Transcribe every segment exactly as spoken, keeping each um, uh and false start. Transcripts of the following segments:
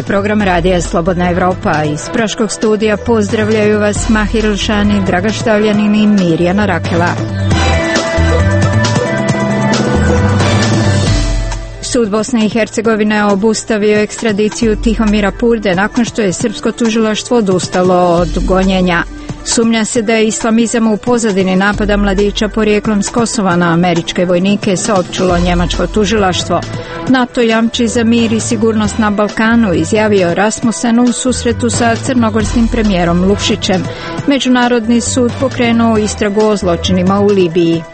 je program Radija Slobodna Evropa. Iz Praškog studija pozdravljaju vas Mahir Ilšani, Draga Štavljanin i Mirjana Rakela. Sud Bosne i Hercegovine obustavio ekstradiciju Tihomira Purde nakon što je srpsko tužilaštvo odustalo od gonjenja. Sumnja se da je islamizam u pozadini napada mladića porijeklom s Kosova na američke vojnike, saopćilo njemačko tužilaštvo. NATO jamči za mir i sigurnost na Balkanu, izjavio Rasmussen u susretu sa crnogorskim premijerom Lukšićem. Međunarodni sud pokrenuo istragu o zločinima u Libiji.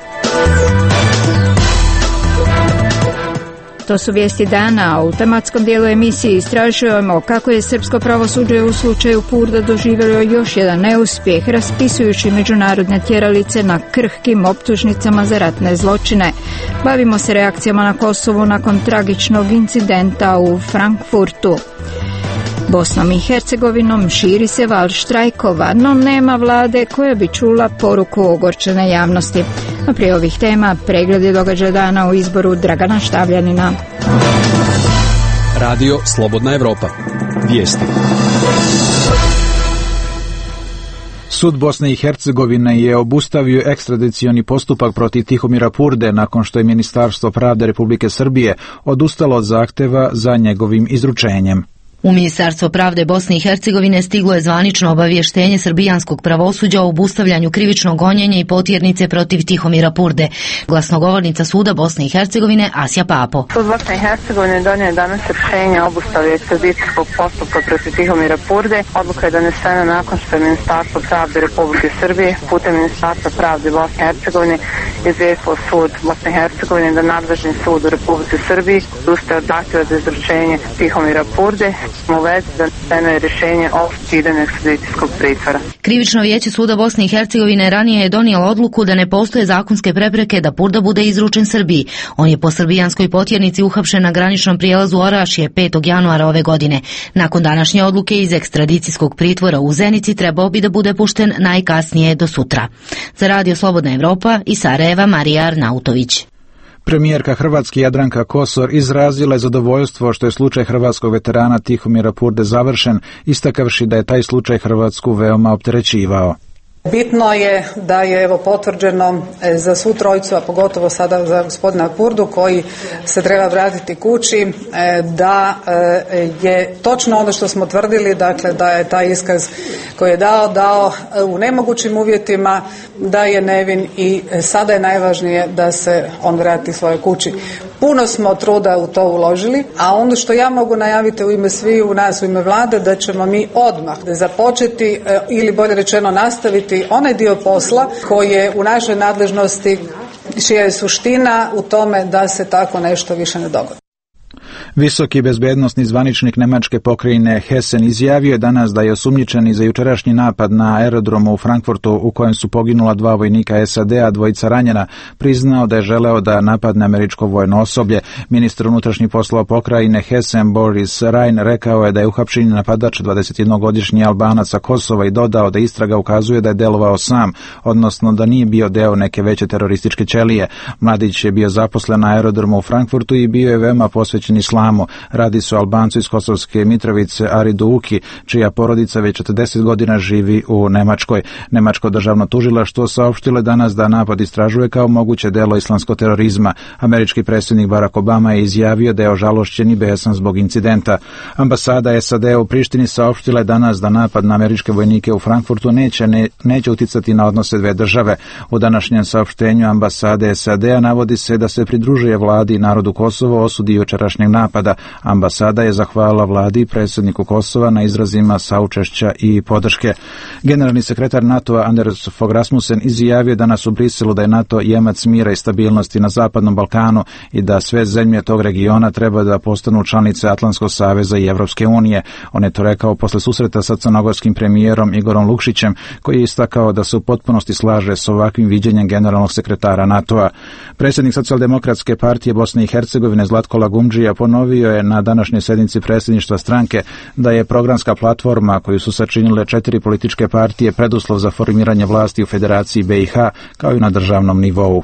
To su vijesti dana, a u tematskom dijelu emisije istražujemo kako je srpsko pravosuđe u slučaju Purda doživjelo još jedan neuspjeh, raspisujući međunarodne tjeralice na krhkim optužnicama za ratne zločine. Bavimo se reakcijama na Kosovu nakon tragičnog incidenta u Frankfurtu. Bosnom i Hercegovinom širi se val štrajkova, no nema vlade koja bi čula poruku ogorčene javnosti. A prije ovih tema pregled je događaja dana u izboru Dragana Štavljanina. Radio Slobodna Evropa. Vijesti. Sud Bosne i Hercegovine je obustavio ekstradicioni postupak protiv Tihomira Purde nakon što je Ministarstvo pravde Republike Srbije odustalo od zahteva za njegovim izručenjem. U Ministarstvo pravde Bosne i Hercegovine stiglo je zvanično obavještenje srbijanskog pravosuđa o obustavljanju krivičnog gonjenja i potjernice protiv Tihomira Purde. Glasnogovornica suda Bosne i Hercegovine Asja Papo. Sud Bosne i Hercegovine donio je danas rješenje o obustavi ekstradicijskog postupka protiv Tihomira Purde. Odluka je donesena nakon što je Ministarstvo pravde Republike Srbije putem Ministarstva pravde Bosne i Hercegovine izvijestilo sud Bosne i Hercegovine da nadležni sud u Republike Srbiji odustao od zahtjeva za izručenje Tihomira Purde. U vezi doneseno je rješenje o ukidanju ekstradicijskog pritvora. Krivično vijeće suda Bosne i Hercegovine ranije je donijelo odluku da ne postoje zakonske prepreke da Purda bude izručen Srbiji. On je po srbijanskoj potjernici uhapšen na graničnom prijelazu Orašje petog januara ove godine. Nakon današnje odluke iz ekstradicijskog pritvora u Zenici trebao bi da bude pušten najkasnije do sutra. Za Radio Slobodna Evropa i Sarajeva Marija Arnautović. Premijerka Hrvatske Jadranka Kosor izrazila je zadovoljstvo što je slučaj hrvatskog veterana Tihomira Purde završen, istakavši da je taj slučaj Hrvatsku veoma opterećivao. Bitno je da je evo potvrđeno za svu trojicu, a pogotovo sada za gospodina Purdu koji se treba vratiti kući, da je točno ono što smo tvrdili, dakle da je taj iskaz koji je dao, dao u nemogućim uvjetima, da je nevin i sada je najvažnije da se on vrati svojoj kući. Puno smo truda u to uložili, a ono što ja mogu najaviti u ime svih u nas, u ime vlade, da ćemo mi odmah započeti ili bolje rečeno nastaviti onaj dio posla koji je u našoj nadležnosti, čija je suština u tome da se tako nešto više ne dogodi. Visoki bezbednosni zvaničnik Nemačke pokrajine Hessen izjavio je danas da je osumnjičeni za jučerašnji napad na aerodromu u Frankfurtu u kojem su poginula dva vojnika S A D-a, dvojica ranjena, priznao da je želeo da napadne američko vojno osoblje. Ministar unutrašnjih poslova pokrajine Hessen Boris Rhein rekao je da je uhapšeni napadač dvadesetjednogodišnji Albanac sa Kosova i dodao da istraga ukazuje da je delovao sam, odnosno da nije bio deo neke veće terorističke ćelije. Mladić je bio zaposlen na aerodromu u Frankfurtu i bio je veoma posvećen islamu. Radi se o Albancu iz Kosovske Mitrovice Aridu Uki, čija porodica već četrdeset godina živi u Nemačkoj. Nemačko državno tužilaštvo saopštilo je danas da napad istražuje kao moguće delo islamskog terorizma. Američki predsjednik Barack Obama je izjavio da je ožalošćen i besan zbog incidenta. Ambasada S A D u Prištini saopštila je danas da napad na američke vojnike u Frankfurtu neće, ne, neće uticati na odnose dve države. U današnjem saopštenju ambasade S A D-a navodi se da se pridružuje vladi i narodu Kosova osudi jučerašnjeg napada. Ambasada je zahvalila vladi i predsjedniku Kosova na izrazima saučešća i podrške. Generalni sekretar NATO-a Anders Fogh Rasmussen izjavio danas u Briselu da je NATO jemac mira i stabilnosti na Zapadnom Balkanu i da sve zemlje tog regiona treba da postanu članice Atlantskog saveza i Evropske unije. On je to rekao posle susreta sa crnogorskim premijerom Igorom Lukšićem, koji je istakao da se u potpunosti slaže s ovakvim viđenjem generalnog sekretara NATO-a. Predsjednik Socijaldemokratske partije Bosne i Hercegovine Zlatko Lagumdžija ponovio je na današnjoj sjednici predsjedništva stranke da je programska platforma koju su sačinile četiri političke partije preduslov za formiranje vlasti u Federaciji B i H kao i na državnom nivou.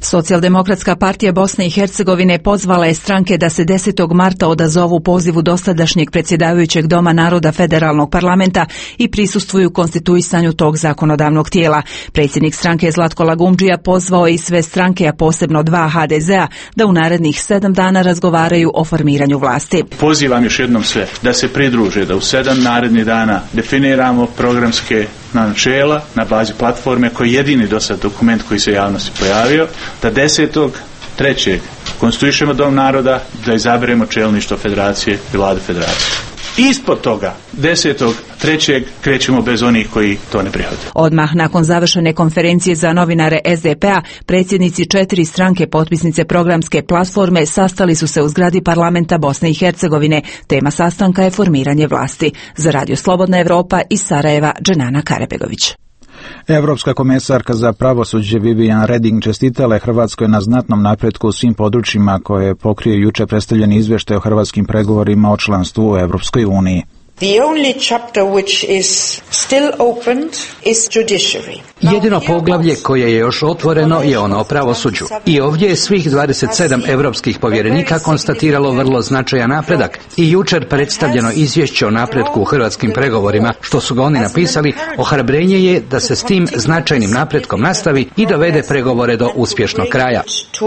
Socijaldemokratska partija Bosne i Hercegovine pozvala je stranke da se desetog marta odazovu pozivu dosadašnjeg predsjedavajućeg Doma naroda Federalnog parlamenta i prisustvuju konstituisanju tog zakonodavnog tijela. Predsjednik stranke Zlatko Lagumdžija pozvao je i sve stranke, a posebno dva ha de zea, da u narednih sedam dana razgovaraju o formiranju vlasti. Pozivam još jednom sve da se pridruže, da u sedam narednih dana definiramo programske načela na bazi platforme koji je jedini do sad dokument koji se javnosti pojavio, da desetog trećeg konstituišemo Dom naroda, da izaberemo čelništvo federacije i vlade federacije. Ispod toga, desetog trećeg krećemo bez onih koji to ne prihvate. Odmah nakon završene konferencije za novinare es de pe a, predsjednici četiri stranke potpisnice programske platforme sastali su se u zgradi parlamenta Bosne i Hercegovine. Tema sastanka je formiranje vlasti. Za Radio Slobodna Evropa iz Sarajeva, Dženana Karebegović. Evropska komesarka za pravosuđe Vivian Reding čestitala je Hrvatskoj na znatnom napretku u svim područjima koje pokrije juče predstavljeni izvještaj o hrvatskim pregovorima o članstvu u Evropskoj uniji. The only chapter which is still opened is judiciary. Jedino poglavlje koje je još otvoreno je ono o pravosuđu. I ovdje je svih dvadeset sedam europskih povjerenika konstatiralo vrlo značajan napredak i jučer predstavljeno izvješće o napretku u hrvatskim pregovorima, što su ga oni napisali, ohrabrenje je da se s tim značajnim napretkom nastavi i dovede pregovore do uspješnog kraja.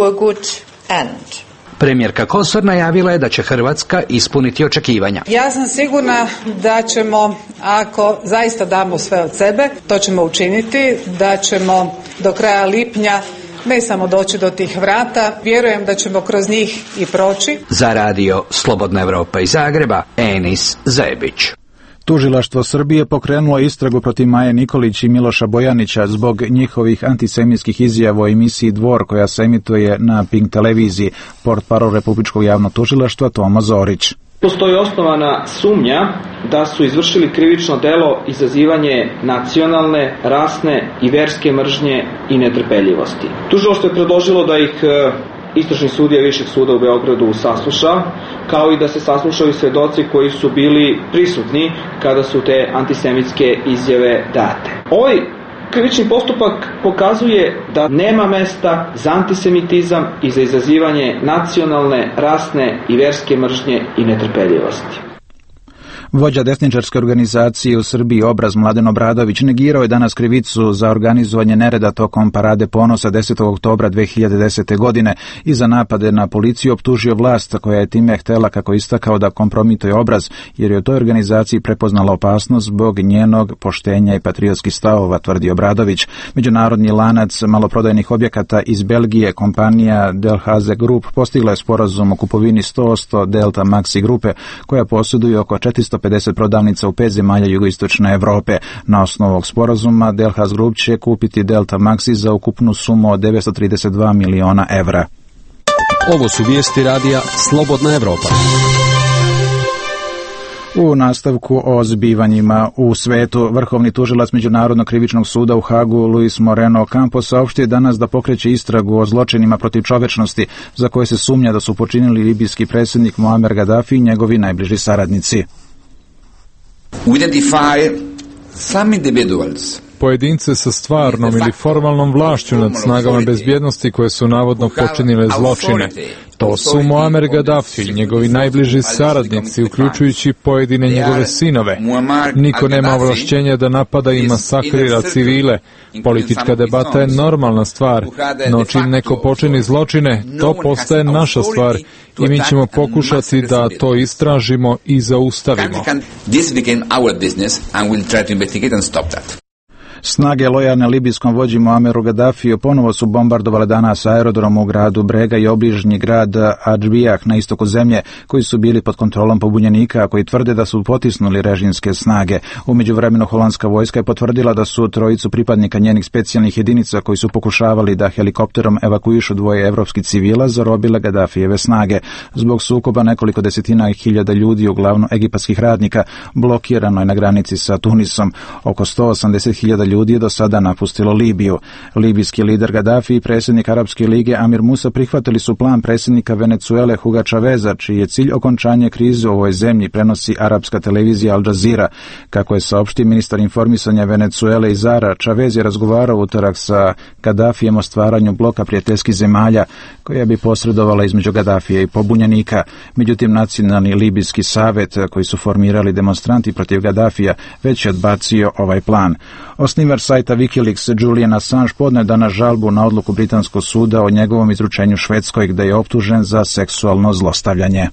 Premijerka Kosor najavila je da će Hrvatska ispuniti očekivanja. Ja sam sigurna da ćemo, ako zaista damo sve od sebe, to ćemo učiniti, da ćemo do kraja lipnja ne samo doći do tih vrata, vjerujem da ćemo kroz njih i proći. Za Radio Slobodna Evropa iz Zagreba, Enis Zebić. Tužilaštvo Srbije pokrenulo istragu protiv Maje Nikolić i Miloša Bojanića zbog njihovih antisemitskih izjava o emisiji Dvor koja se emituje na Pink televiziji. Portparol Republičkog javnog tužilaštva Tomo Zorić. Postoji osnovana sumnja da su izvršili krivično delo izazivanje nacionalne, rasne i verske mržnje i netrpeljivosti. Tužilaštvo je predložilo da ih Istražni sudija Višeg suda u Beogradu sasluša, kao i da se saslušaju svedoci koji su bili prisutni kada su te antisemitske izjave date. Ovaj krivični postupak pokazuje da nema mesta za antisemitizam i za izazivanje nacionalne, rasne i verske mržnje i netrpeljivosti. Vođa desničarske organizacije u Srbiji Obraz Mladen Obradović negirao je danas krivicu za organizovanje nereda tokom Parade ponosa desetog oktobra dve hiljade desete. godine i za napade na policiju optužio vlast koja je time htela, kako istakao, da kompromituje Obraz jer je u toj organizaciji prepoznala opasnost zbog njenog poštenja i patriotskih stavova, tvrdi Obradović. Međunarodni lanac maloprodajnih objekata iz Belgije, kompanija Delhaize Group, postigla je sporazum o kupovini sto posto Delta Maxi grupe koja posjeduje oko četiristo pedeset prodavnica u pet zemalja jugoistočne Evrope. Na osnovu ovog sporazuma Delhaize Group će kupiti Delta Maxi za ukupnu sumu od devetsto trideset dva miliona evra. Ovo su vijesti radija Slobodna Evropa. U nastavku o zbivanjima u svetu, vrhovni tužilac Međunarodnog krivičnog suda u Hagu Luis Moreno Campos saopštio danas da pokreće istragu o zločinima protiv čovečnosti za koje se sumnja da su počinili libijski predsjednik Muammar Gaddafi i njegovi najbliži saradnici. We identify some individuals pojedince sa stvarnom ili formalnom vlašću nad snagama bezbjednosti koje su navodno počinile zločine. To su Muammar Gaddafi i njegovi najbliži saradnici, uključujući pojedine njegove sinove. Niko nema ovlašćenja da napada i masakrira civile. Politička debata je normalna stvar, no čim neko počini zločine, to postaje naša stvar i mi ćemo pokušati da to istražimo i zaustavimo. Snage lojalne libijskom vođi Muammeru Gaddafiju ponovo su bombardovale danas aerodrom u gradu Brega i obližnji grad Adžbijah na istoku zemlje, koji su bili pod kontrolom pobunjenika, koji tvrde da su potisnuli režimske snage. U međuvremenu holandska vojska je potvrdila da su trojicu pripadnika njenih specijalnih jedinica koji su pokušavali da helikopterom evakuišu dvoje evropskih civila zarobile Gaddafijeve snage. Zbog sukoba nekoliko desetina hiljada ljudi, uglavnom egipatskih radnika, blokirano je na granici sa Tunisom. Oko sto osamdeset hiljada ljudi ljudi je do sada napustilo Libiju. Libijski lider Gaddafi i predsjednik Arapske lige Amir Musa prihvatili su plan predsjednika Venezuele Huga Chaveza, čiji je cilj okončanje krize u ovoj zemlji, prenosi arapska televizija Al Jazeera. Kako je saopštio ministar informisanja Venezuele Izara, Chavez je razgovarao utorak sa Gaddafijem o stvaranju bloka prijateljskih zemalja koja bi posredovala između Gaddafija i pobunjenika. Međutim, Nacionalni libijski savet koji su formirali demonstranti protiv Gaddafija već je odbacio ovaj plan. Osnivač sajta Wikileaks Julian Assange podneo danas žalbu na odluku britanskog suda o njegovom izručenju Švedskoj, gde je optužen za seksualno zlostavljanje.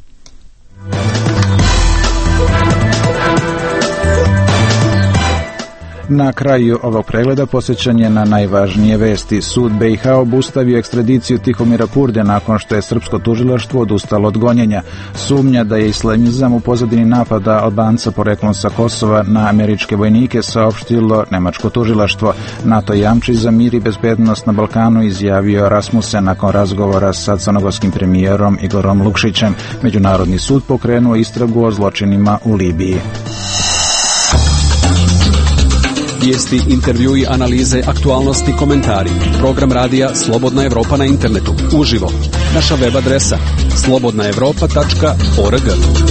Na kraju ovog pregleda posjećanje na najvažnije vesti. Sud B i H obustavio ekstradiciju Tihomira Purde nakon što je srpsko tužilaštvo odustalo od gonjenja. Sumnja da je islamizam u pozadini napada Albanca poreklom sa Kosova na američke vojnike saopštilo nemačko tužilaštvo. NATO jamči za mir i bezbednost na Balkanu, izjavio Rasmussen nakon razgovora sa crnogorskim premijerom Igorom Lukšićem. Međunarodni sud pokrenuo istragu o zločinima u Libiji. Vijesti, intervjui, analize, aktualnosti, komentari. Program radija Slobodna Evropa na internetu. Uživo. Naša web adresa slobodna evropa tačka org.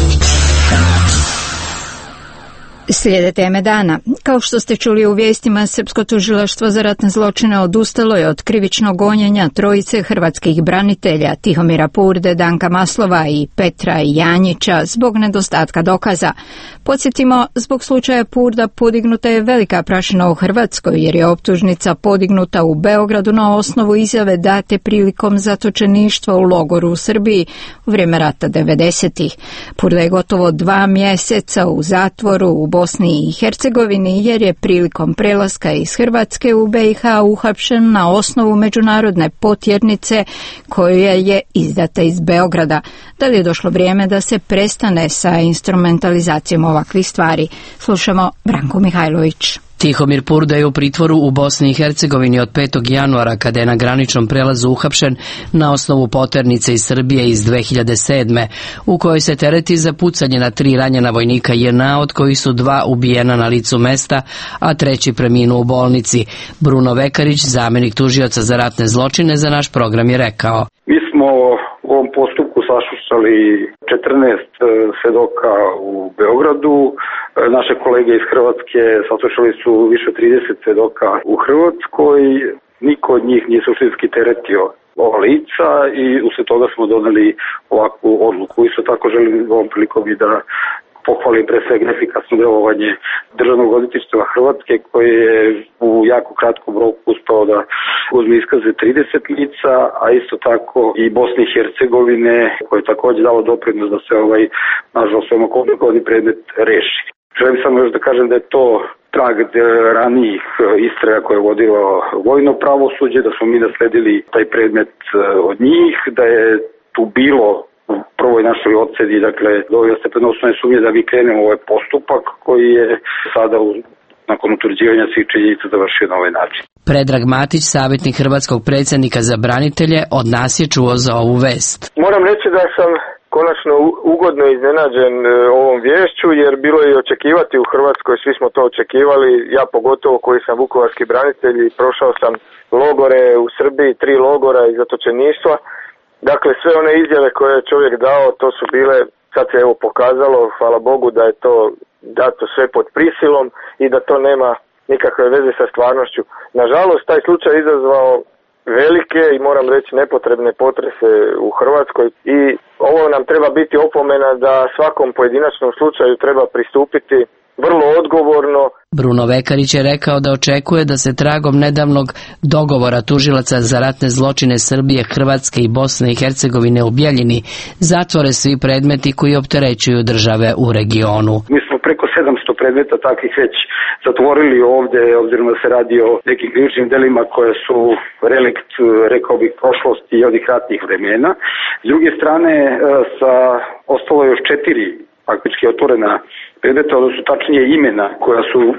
Slijede teme dana. Kao što ste čuli u vijestima, Srpsko tužilaštvo za ratne zločine odustalo je od krivičnog gonjenja trojice hrvatskih branitelja Tihomira Purde, Danka Maslova i Petra Janjića zbog nedostatka dokaza. Podsjetimo, zbog slučaja Purda podignuta je velika prašina u Hrvatskoj jer je optužnica podignuta u Beogradu na osnovu izjave date prilikom zatočeništva u logoru u Srbiji u vrijeme rata devedesetih. Purda je gotovo dva mjeseca u zatvoru u Bosni i Hercegovini jer je prilikom prelaska iz Hrvatske u B i H uhapšen na osnovu međunarodne potjernice koja je izdata iz Beograda. Da li je došlo vrijeme da se prestane sa instrumentalizacijom ovakvih stvari? Slušamo Branko Mihajlović. Tihomir Purda je u pritvoru u Bosni i Hercegovini od petog januara kada je na graničnom prelazu uhapšen na osnovu poternice iz Srbije iz dve hiljade sedme. u kojoj se tereti za pucanje na tri ranjena vojnika J N A, od kojih su dva ubijena na licu mesta, a treći preminuo u bolnici. Bruno Vekarić, zamjenik tužioca za ratne zločine, za naš program je rekao: Mi smo u ovom postupku saslušali četrnaest svedoka u Beogradu. Naše kolege iz Hrvatske saslušali su više od trideset svedoka u Hrvatskoj. Niko od njih nije suštinski teretio ova lica i usled toga smo doneli ovakvu odluku. Isto tako želim ovom prilikom i da pohvalim pre svega efikasno delovanje Državnog odvjetništva Hrvatske, koje je u jako kratkom roku uspeo da uzme iskaze trideset lica, a isto tako i Bosne i Hercegovine, koje je također dalo doprinos da se ovaj, nažalost, veoma komplikovani predmet reši. Želim samo još da kažem da je to trag ranijih istraga koje je vodilo vojno pravosuđe, da smo mi nasledili taj predmet od njih, da je tu bilo u prvoj našoj oceni, dakle, dovoljno stepen osnovne sumnje da mi krenemo ovaj postupak koji je sada u, nakon utvrđivanja svih činjenica završio na ovaj način. Predrag Matić, savjetnik hrvatskog predsjednika za branitelje, od nas je čuo za ovu vest. Moram reći da sam konačno ugodno iznenađen ovom viješću, jer bilo je i očekivati u Hrvatskoj, svi smo to očekivali, ja pogotovo koji sam vukovarski branitelj i prošao sam logore u Srbiji, tri logora i zatočeništva. Dakle, sve one izjave koje je čovjek dao, to su bile, sad se evo pokazalo, hvala Bogu, da je to dato sve pod prisilom i da to nema nikakve veze sa stvarnošću. Nažalost, taj slučaj izazvao velike i moram reći nepotrebne potrese u Hrvatskoj i ovo nam treba biti opomena da svakom pojedinačnom slučaju treba pristupiti vrlo odgovorno. Bruno Vekarić je rekao da očekuje da se tragom nedavnog dogovora tužilaca za ratne zločine Srbije, Hrvatske i Bosne i Hercegovine u Bjeljini zatvore svi predmeti koji opterećuju države u regionu. Mi smo preko sedamsto predmeta takvih već zatvorili ovdje, obzirom da se radi o nekim krivičnim delima koje su relikt, rekao bih, prošlosti i onih ratnih vremena. S druge strane, sa ostalo još četiri faktički otvorena predmeta, odnosno tačnije imena koja su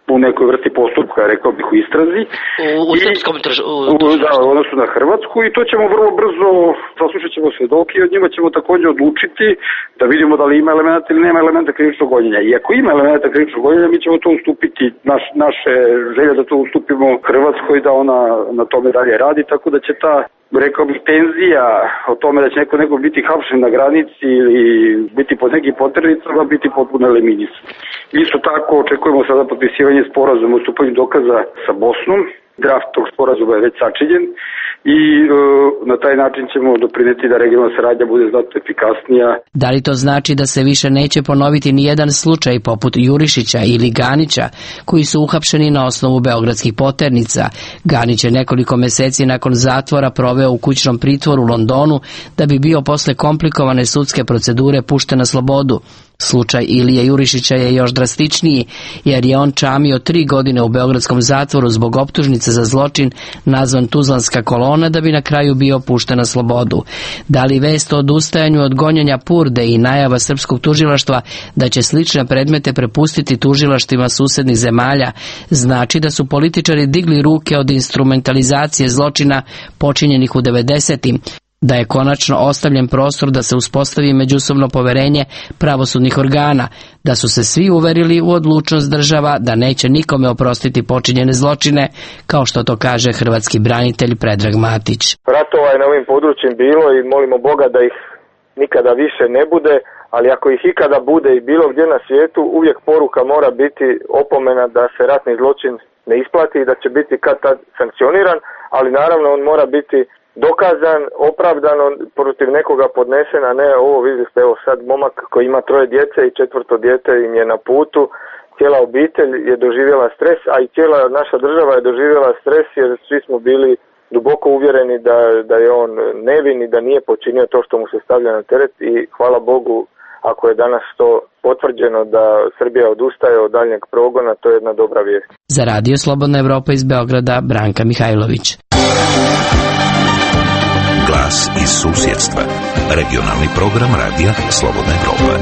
u nekoj vrsti postupka, rekao bih, u istrazi. U, u srpskom trž... u, u, da, u odnosu na Hrvatsku i to ćemo vrlo brzo, saslušat ćemo svedoke i od njima ćemo također odlučiti da vidimo da li ima elementa ili nema elementa krivičnog gonjenja. I ako ima elementa krivičnog gonjenja, mi ćemo to ustupiti, naš, naše želje da to ustupimo Hrvatskoj, da ona na tome dalje radi, tako da će ta, rekao bih, tenzija o tome da će neko, neko biti hapšen na granici ili biti pod nekim poternicama, biti potpuno eliminisana. Isto tako očekujemo sada potpisivanje sporazuma o ustupanju dokaza sa Bosnom. Draft tog sporazuma je već sačinjen i e, na taj način ćemo doprineti da regionalna saradnja bude znatno efikasnija. Da li to znači da se više neće ponoviti ni jedan slučaj poput Jurišića ili Ganića koji su uhapšeni na osnovu beogradskih poternica? Ganić je nekoliko meseci nakon zatvora proveo u kućnom pritvoru u Londonu da bi bio posle komplikovane sudske procedure pušten na slobodu. Slučaj Ilije Jurišića je još drastičniji, jer je on čamio tri godine u beogradskom zatvoru zbog optužnice za zločin nazvan Tuzlanska kolona da bi na kraju bio pušten na slobodu. Da li vest o odustajanju od gonjenja Purde i najava srpskog tužilaštva da će slične predmete prepustiti tužilaštvima susednih zemalja znači da su političari digli ruke od instrumentalizacije zločina počinjenih u devedesetim? Da je konačno ostavljen prostor da se uspostavi međusobno poverenje pravosudnih organa, da su se svi uverili u odlučnost država da neće nikome oprostiti počinjene zločine, kao što to kaže hrvatski branitelj Predrag Matić. Ratova je na ovim područjem bilo i molimo Boga da ih nikada više ne bude, ali ako ih ikada bude i bilo gdje na svijetu, uvijek poruka mora biti opomena da se ratni zločin ne isplati i da će biti kad tad sankcioniran, ali naravno on mora biti dokazan, opravdano protiv nekoga podnesen, a ne ovo vidite, evo sad momak koji ima troje djece i četvrto dijete im je na putu, cijela obitelj je doživjela stres, a i cijela naša država je doživjela stres jer svi smo bili duboko uvjereni da, da je on nevin i da nije počinio to što mu se stavlja na teret i hvala Bogu ako je danas to potvrđeno da Srbija odustaje od daljnjeg progona, to je jedna dobra vijest. Za Radio Slobodna Evropa iz Beograda, Branka Mihajlović. Glas iz susjedstva. Regionalni program Radija Slobodna Evropa.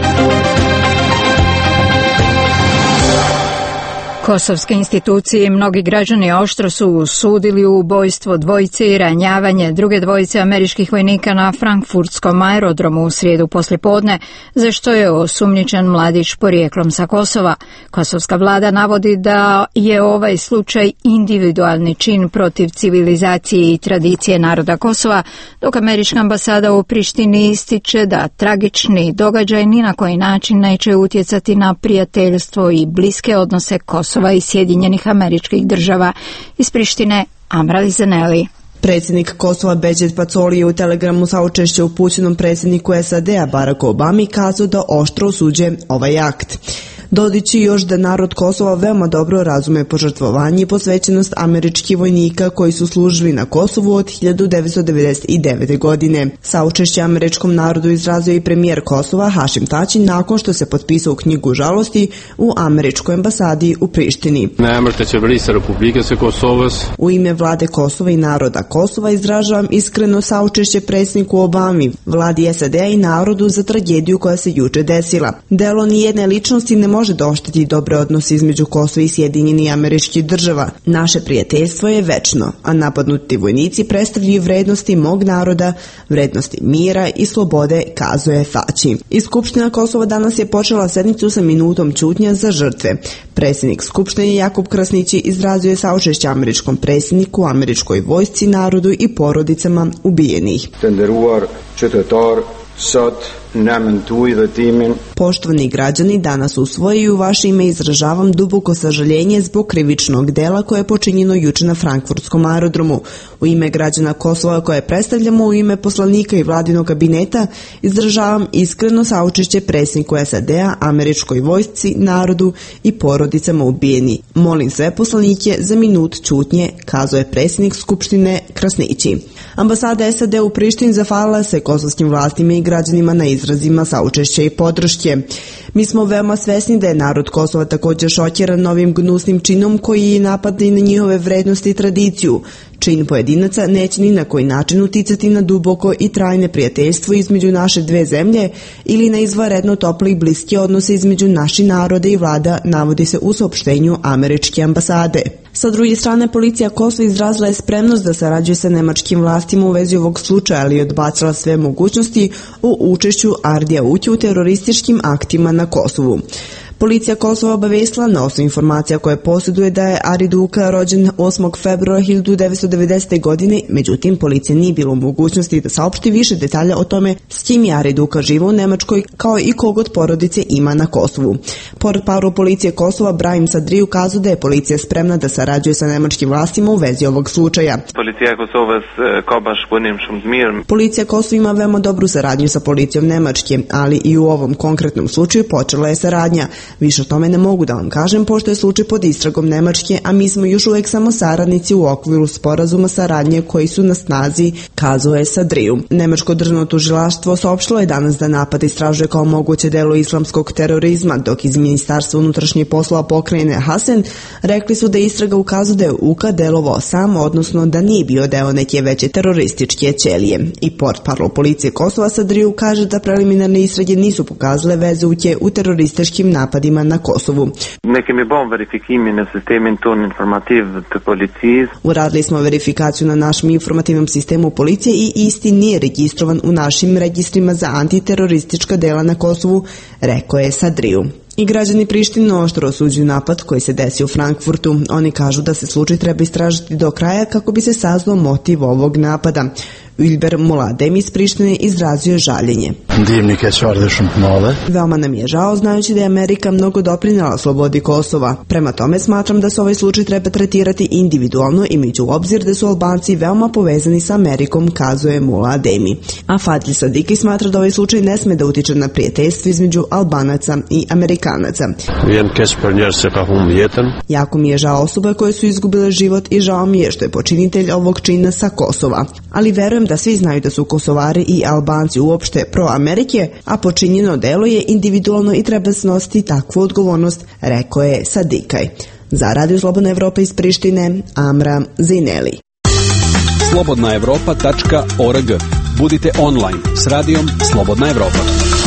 Kosovske institucije i mnogi građani oštro su osudili ubojstvo dvojice i ranjavanje druge dvojice američkih vojnika na frankfurtskom aerodromu u srijedu poslijepodne, za što je osumnjičen mladić porijeklom sa Kosova. Kosovska vlada navodi da je ovaj slučaj individualni čin protiv civilizacije i tradicije naroda Kosova, dok američka ambasada u Prištini ističe da tragični događaj ni na koji način neće utjecati na prijateljstvo i bliske odnose Kosova i Sjedinjenih Američkih Država. Iz Prištine, Amra Lizeneli. Predsjednik Kosova Beđet Pacoli je u telegramu saučešće upućenom predsjedniku S A D-a Baracku Obami kazao da oštro osuđuje ovaj akt. Dodajući još da narod Kosova veoma dobro razume požrtvovanje i posvećenost američkih vojnika koji su služili na Kosovu od hiljadu devetsto devedeset devete. godine. Saučešće američkom narodu izrazio i premijer Kosova Hašim Tači nakon što se potpisao u knjigu žalosti u američkoj ambasadi u Prištini. U ime vlade Kosova i naroda Kosova izražavam iskreno saučešće predsjedniku Obami, vladi S A D-a i narodu za tragediju koja se juče desila. Delo nijedne ličnosti ne može da ošteti dobre odnose između Kosova i Sjedinjenih Američkih Država. Naše prijateljstvo je večno, a napadnuti vojnici predstavljaju vrednosti mog naroda, vrednosti mira i slobode, kazuje Tači. I Skupština Kosova danas je počela sednicu sa minutom ćutnje za žrtve. Predsjednik Skupštine Jakub Krasnići izrazio je saučešće američkom predsjedniku, američkoj vojsci, narodu i porodicama ubijenih. Poštovani građani, danas u svoje i u vaše ime izražavam duboko sažaljenje zbog krivičnog dela koje je počinjeno juče na frankfurtskom aerodromu. U ime građana Kosova koje predstavljamo, u ime poslanika i vladinog kabineta, izražavam iskreno saučešće predsjedniku S A D-a, američkoj vojsci, narodu i porodicama ubijeni. Molim sve poslanike za minut ćutnje, kazao je predsjednik Skupštine Krasnići. Ambasada S A D u Prištini zahvalila se kosovskim vlastima i građanima na izražavanju izrazima saučešća i podrške. Mi smo veoma svesni da je narod Kosova također šokiran novim gnusnim činom koji napada i na njihove vrednosti i tradiciju. Čin pojedinaca neće ni na koji način uticati na duboko i trajne prijateljstvo između naše dve zemlje ili na izvanredno tople i bliske odnose između naših naroda i vlada, navodi se u saopštenju američke ambasade. Sa druge strane, policija Kosova izrazila je spremnost da sarađuje sa nemačkim vlastima u vezi ovog slučaja, ali je odbacila sve mogućnosti o učešću Ardija Ući u terorističkim aktima na Kosovu. Policija Kosova obavestila na osnovu informacija koje posjeduje da je Ari Duka rođen osmog februara hiljadu devetsto devedesete. godine, međutim policija nije bila u mogućnosti da saopšti više detalja o tome s kim je Ari Duka živa u Nemačkoj kao i kog od porodice ima na Kosovu. Portparol policije Kosova Brahim Sadri ukazao da je policija spremna da sarađuje sa nemačkim vlastima u vezi ovog slučaja. Policija Kosova Policija Kosova ima veoma dobru saradnju sa policijom Nemačke, ali i u ovom konkretnom slučaju počela je saradnja. Više o tome ne mogu da vam kažem, pošto je slučaj pod istragom Nemačke, a mi smo još uvijek samo saradnici u okviru sporazuma saradnje koji su na snazi, kazao je Sadriju. Nemačko državno tužilaštvo saopštilo je danas da napad istražuje kao moguće delo islamskog terorizma, dok iz Ministarstva unutrašnjih poslova pokrajine Hasen rekli su da istraga ukazuje da je Uka delovao sam, odnosno da nije bio deo neke veće terorističke ćelije. I portparol policije Kosova Sadriju kaže da preliminarne istrage nisu pokazale veze Uke u terorističkim napadima na Kosovu. Uradili smo verifikaciju na našem informativnom sistemu policije i isti nije registrovan u našim registrima za antiteroristička dela na Kosovu, rekao je Sadriju. I građani Prištine oštro osuđuju napad koji se desio u Frankfurtu. Oni kažu da se slučaj treba istražiti do kraja kako bi se saznao motiv ovog napada. Ylber Muladem iz Prištine izrazio žaljenje. Veoma nam je žao znajući da je Amerika mnogo doprinela slobodi Kosova. Prema tome smatram da se ovaj slučaj treba tretirati individualno imajući u obzir da su Albanci veoma povezani sa Amerikom, kazuje Mulademi. A Fadil Sadiki smatra da ovaj slučaj ne sme da utiče na prijateljstvo između Albanaca i Amerikanaca. Jako mi je žao osoba koje su izgubile život i žao mi je što je počinitelj ovog čina sa Kosova. Ali verujem da svi znaju da su Kosovari i Albanci uopšte pro-Amerike, a počinjeno delo je individualno i treba snositi takvu odgovornost, rekao je Sadikaj. Za Radio Slobodna Evropa iz Prištine, Amra Zineli. slobodna evropa tačka org. Budite online s radijom Slobodna Evropa.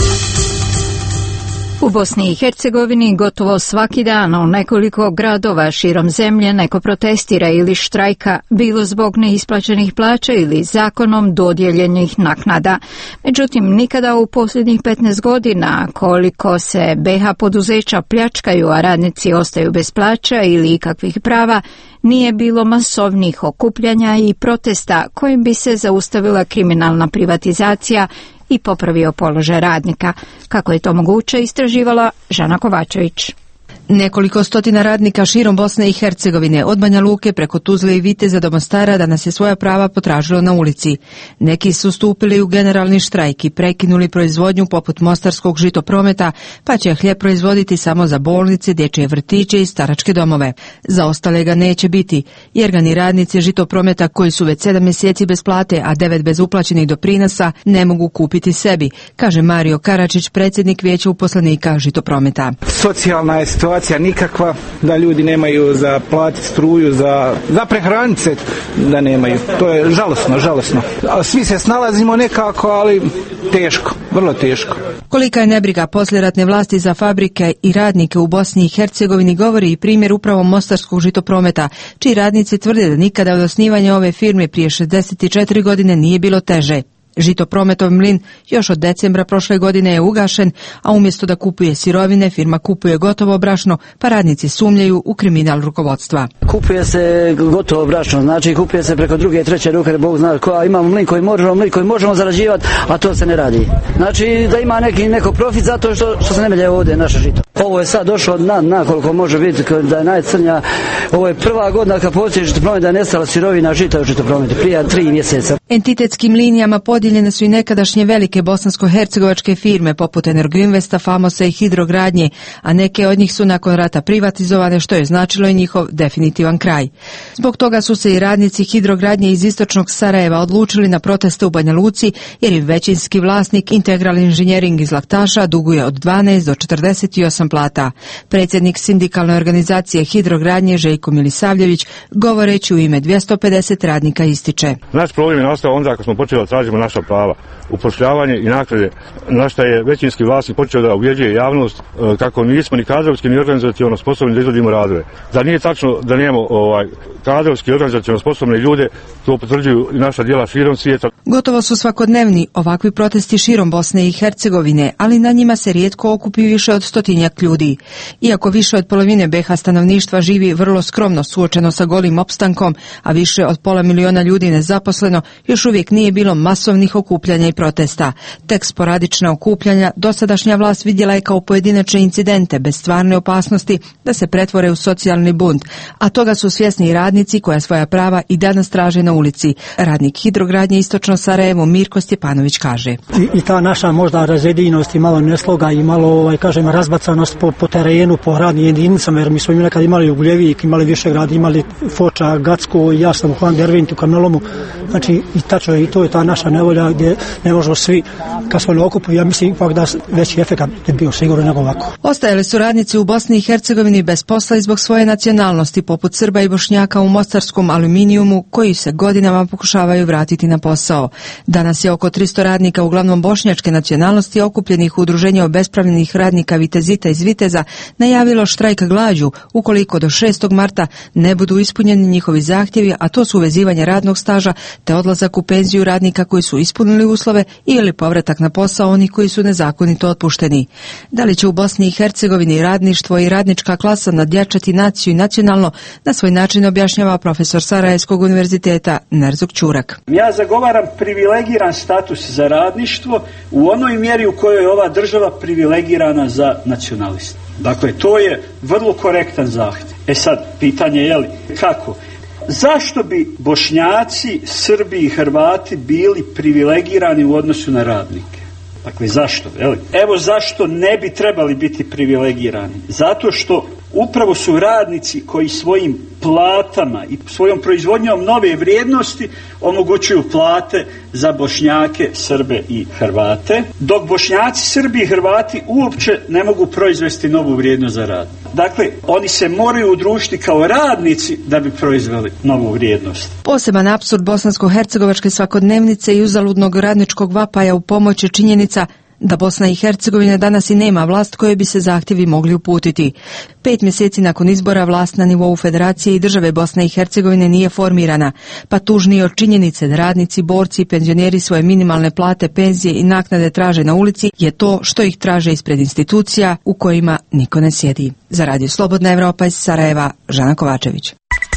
U Bosni i Hercegovini gotovo svaki dan u nekoliko gradova širom zemlje neko protestira ili štrajka, bilo zbog neisplaćenih plaća ili zakonom dodijeljenih naknada. Međutim, nikada u posljednjih petnaest godina koliko se be ha poduzeća pljačkaju, a radnici ostaju bez plaća ili ikakvih prava, nije bilo masovnih okupljanja i protesta kojim bi se zaustavila kriminalna privatizacija i popravio položaj radnika. Kako je to moguće, istraživala Žana Kovačević. Nekoliko stotina radnika širom Bosne i Hercegovine, od Banja Luke preko Tuzle i Viteza do Mostara, danas je svoja prava potražilo na ulici. Neki su stupili u generalni štrajk i prekinuli proizvodnju poput mostarskog žitoprometa, pa će hljeb proizvoditi samo za bolnice, dječje vrtiće i staračke domove. Za ostale ga neće biti, jer ga ni radnici žitoprometa koji su već sedam mjeseci bez plate, a devet bez uplaćenih doprinosa, ne mogu kupiti sebi, kaže Mario Karačić, predsjednik vijeća uposlenika žitoprometa. Socijalna je situacija nikakva, da ljudi nemaju za platiti struju, za, za prehraniti se, da nemaju. To je žalosno, žalosno. Svi se snalazimo nekako, ali teško, vrlo teško. Kolika je nebriga poslijeratne vlasti za fabrike i radnike u Bosni i Hercegovini govori i primjer upravo mostarskog žitoprometa, čiji radnici tvrde da nikada od osnivanja ove firme prije šezdeset četiri godine nije bilo teže. Žitoprometov mlin još od decembra prošle godine je ugašen, a umjesto da kupuje sirovine, firma kupuje gotovo brašno, pa radnici sumnjaju u kriminal rukovodstva. Kupuje se gotovo brašno, znači kupuje se preko druge i treće ruke, Bog zna koja, imamo mlin koji možemo, mlin koji možemo zarađivati, a to se ne radi. Znači da ima neki neko profit zato što, što se ne melje ovdje naše žito. Ovo je sad došlo na, na koliko može biti da je najcrnja. Ovo je prva godina kad postoji žitopromet da je nestala sirovina žita u žitoprometu, prije tri mjeseca. Entitetskim linijama podijeljene su i nekadašnje velike bosansko-hercegovačke firme poput Energoinvesta, Famosa i Hidrogradnje, a neke od njih su nakon rata privatizovane, što je značilo i njihov definitivan kraj. Zbog toga su se i radnici Hidrogradnje iz istočnog Sarajeva odlučili na proteste u Banja Luci, jer im većinski vlasnik Integral Inženjering iz Laktaša duguje od dvanaest do četrdeset osam plata. Predsjednik sindikalne organizacije Hidrogradnje Željko Milisavljević, govoreći u ime dvjesto pedeset radnika, ističe: Naš problem je nastao onda kad smo počeli da tražimo naša prava, upošljavanje i naknade, na što je većinski vlasnik počeo da ubjeđuje javnost kako nismo ni kadrovski ni organizaciono sposobni da izvodimo radove. Zar nije tačno da nemamo ovaj, kadrovski i organizaciono sposobne ljude? To potvrđuju i naša djela širom svijeta. Gotovo su svakodnevni ovakvi protesti širom Bosne i Hercegovine, ali na njima se rijetko okupi više od stotinjak ljudi. Iako više od polovine be ha stanovništva živi vrlo skromno suočeno sa golim opstankom, a više od pola miliona ljudi nezaposleno, još uvijek nije bilo masovnih okupljanja i protesta. Tek sporadična okupljanja dosadašnja vlast vidjela je kao pojedinačne incidente bez stvarne opasnosti da se pretvore u socijalni bunt, a toga su svjesni i radnici koja svoja prava i danas traže na ulici. Radnik Hidrogradnje Istočno Sarajevo Mirko Stjepanović kaže: I, i ta naša možda razjedinost i malo nesloga i malo ovaj, kažem, razbacanost po, po terenu, po radnim jedinicama, jer mi smo nekad imali Ugljevik, imali Višegrad, imali Foča, Gacko, ja sam u Hlan Dervintu, Kamenolomu. Znači i tačno je, i to je ta naša nevolja gdje ne možemo svi kad smo na okupu, ja mislim ipak da veći efekat je bio sigurno nego ovako. Ostajali su radnici u Bosni i Hercegovini bez posla i zbog svoje nacionalnosti, poput Srba i Bošnjaka u mostarskom aluminijumu, koji se godinama pokušavaju vratiti na posao. Danas je oko tristo radnika, uglavnom bošnjačke nacionalnosti, okupljenih u udruženju obespravljenih radnika Vitezita iz Viteza, najavilo štrajk glađu ukoliko do šestog marta ne budu ispunjeni njihovi zahtjevi, a to su uvezivanje radnog staža te odlazak u penziju radnika koji su ispunili uslove ili povratak na posao onih koji su nezakonito otpušteni. Da li će u Bosni i Hercegovini radništvo i radnička klasa nadjačati naciju i nacionalno, na svoj način objašnjava profesor Sarajevskog univerziteta Nerzuk Ćurak. Ja zagovaram privilegiran status za radništvo u onoj mjeri u kojoj je ova država privilegirana za nacionaliste. Dakle, to je vrlo korektan zahtjev. E sad, pitanje je li kako? Zašto bi Bošnjaci, Srbi i Hrvati bili privilegirani u odnosu na radnike? Dakle, zašto? Evo zašto ne bi trebali biti privilegirani. Zato što upravo su radnici koji svojim platama i svojom proizvodnjom nove vrijednosti omogućuju plate za Bošnjake, Srbe i Hrvate, dok Bošnjaci, Srbi i Hrvati uopće ne mogu proizvesti novu vrijednost za rad. Dakle, oni se moraju udružiti kao radnici da bi proizveli novu vrijednost. Poseban apsurd bosansko-hercegovačke svakodnevnice i uzaludnog radničkog vapaja u pomoć je činjenica da Bosna i Hercegovina danas i nema vlast koje bi se zahtjevi mogli uputiti. Pet mjeseci nakon izbora vlast na nivou Federacije i države Bosne i Hercegovine nije formirana, pa tužnije od činjenice da radnici, borci i penzioneri svoje minimalne plate, penzije i naknade traže na ulici je to što ih traže ispred institucija u kojima niko ne sjedi. Za Radio Slobodna Evropa iz Sarajeva, Žana Kovačević.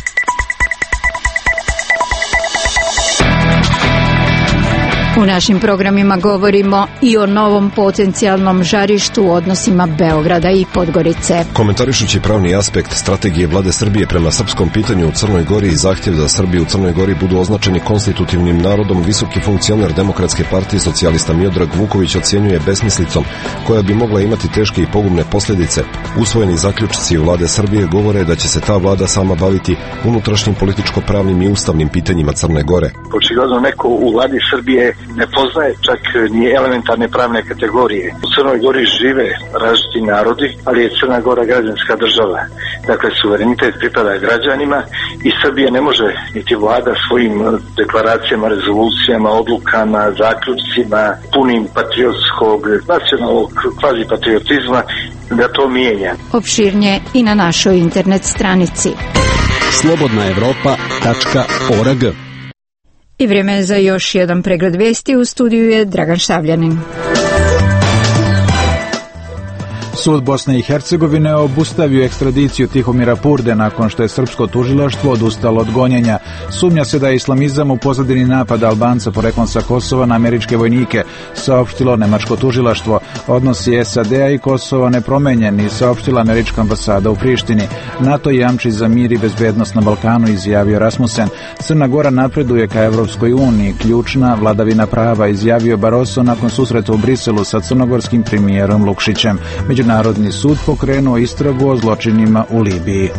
U našim programima govorimo i o novom potencijalnom žarištu u odnosima Beograda i Podgorice. Komentarišući pravni aspekt strategije vlade Srbije prema srpskom pitanju u Crnoj Gori i zahtjev da Srbi u Crnoj Gori budu označeni konstitutivnim narodom, visoki funkcioner Demokratske partije socijalista Miodrag Vuković ocjenjuje besmislicom koja bi mogla imati teške i pogubne posljedice. Usvojeni zaključci vlade Srbije govore da će se ta vlada sama baviti unutrašnjim političko-pravnim i ustavnim pitanjima Crne Gore. Očigledno neko u vladi Srbije ne poznaje čak ni elementarne pravne kategorije. U Crnoj Gori žive različiti narodi, ali je Crna Gora građanska država. Dakle, suverenitet pripada građanima i Srbija ne može, niti vlada svojim deklaracijama, rezolucijama, odlukama, zaključcima, punim patriotskog, nacionalnog kvazi patriotizma, da to mijenja. Opširnije i na našoj internet stranici slobodna evropa tačka org. I vrijeme je za još jedan pregled vijesti. U studiju je Dragan Štavljanin. Sud Bosne i Hercegovine obustavio ekstradiciju Tihomira Purde nakon što je srpsko tužilaštvo odustalo od gonjenja. Sumnja se da je islamizam u pozadini napada Albanca poreklom sa Kosova na američke vojnike, saopštilo nemačko tužilaštvo. Odnosi S A D-a i Kosova nepromenjeni, saopštila američka ambasada u Prištini. NATO jamči za mir i bezbednost na Balkanu, izjavio Rasmussen. Crna Gora napreduje ka Evropskoj uniji, ključna vladavina prava, izjavio Barroso nakon susreta u Briselu sa crnogorskim premijerom Lukšićem. Međunarodni sud pokrenuo istragu o zločinima u Libiji.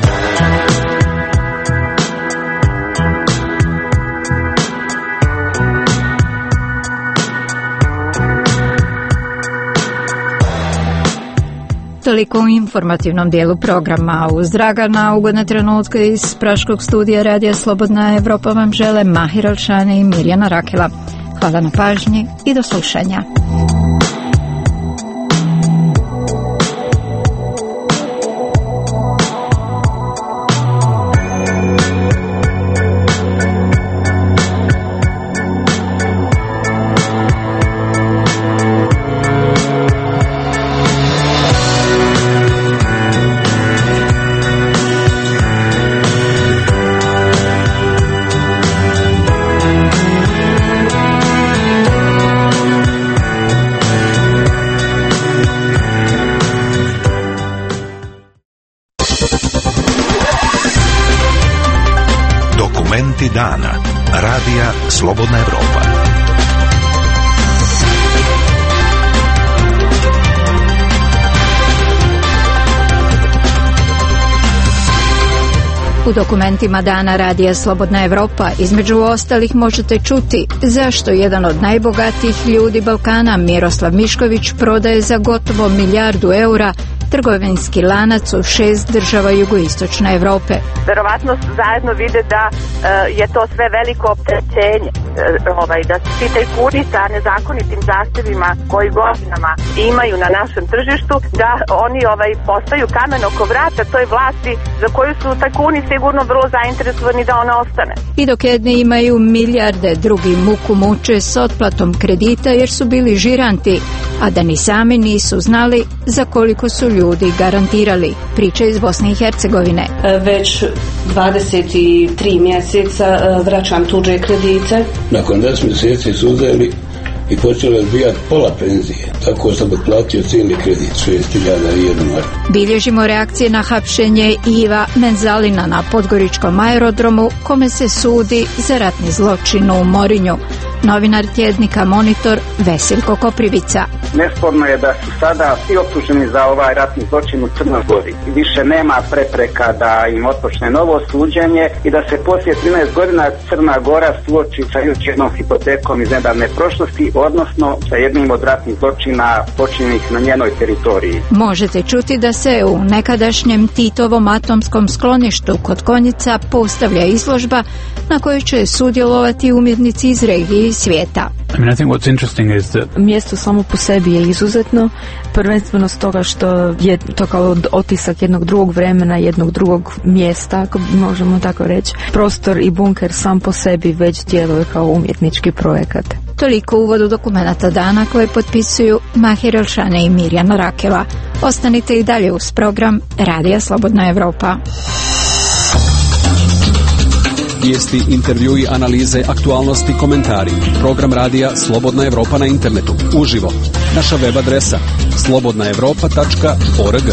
Toliko u informativnom dijelu programa. Uz Dragana, ugodne trenutke iz Praškog studija Radija Slobodna Evropa vam žele Mahir Alšani i Mirjana Rakela. Hvala na pažnji i do slušanja. Dana. Radija Slobodna Evropa. U dokumentima Dana Radija Slobodna Evropa između ostalih možete čuti zašto jedan od najbogatijih ljudi Balkana, Miroslav Mišković, prodaje za gotovo milijardu eura trgovinski lanac u šest država jugoistočne Evrope. Verovatno zajedno vide da uh, je to sve veliko opterećenje, uh, ovaj, da su ti tajkuni sa nezakonitim zahtevima koji godinama imaju na našem tržištu, da oni ovaj, postaju kamen oko vrata toj vlasti za koju su tajkuni sigurno vrlo zainteresovani da ona ostane. I dok jedni imaju milijarde, drugi muku muče s otplatom kredita jer su bili žiranti, a da ni sami nisu znali za koliko su ljudi ljudi garantirali. Priča iz Bosne i Hercegovine. Već dvadeset tri mjeseca vraćam tuđe kredite. Nakon deset mjeseci su uzeli i počeli odbijati pola penzije. Tako sam otplatio cijeli kredit, šest hiljada jedna. Bilježimo reakcije na hapšenje Iva Menzalina na podgoričkom aerodromu, kome se sudi za ratni zločin u Morinju. Novinar tjednika Monitor Veseljko Koprivica. Nesporno je da su sada svi optuženi za ovaj ratni zločin u Crnoj Gori. Više nema prepreka da im otpočne novo suđenje i da se poslije trinaest godina Crna Gora suoči sa još jednom hipotekom iz nedavne prošlosti, odnosno sa jednim od ratnih zločina počinjenih na njenoj teritoriji. Možete čuti da se u nekadašnjem Titovom atomskom skloništu kod Konjica postavlja izložba na kojoj će sudjelovati umjetnici iz regije i svijeta. I mean, I think what's interesting is that mjesto samo po sebi je izuzetno, prvenstveno stoga što je to kao otisak jednog drugog vremena, jednog drugog mjesta, ako možemo tako reći. Prostor i bunker sam po sebi već djeluje kao umjetnički projekat. Toliko uvodu dokumenata dana koje potpisuju Mahir Alšane i Mirjana Rakela. Ostanite i dalje uz program Radija Slobodna Evropa. Vijesti, intervjui, analize, aktualnosti, komentari. Program Radija Slobodna Evropa na internetu. Uživo. Naša web adresa slobodna evropa tačka org.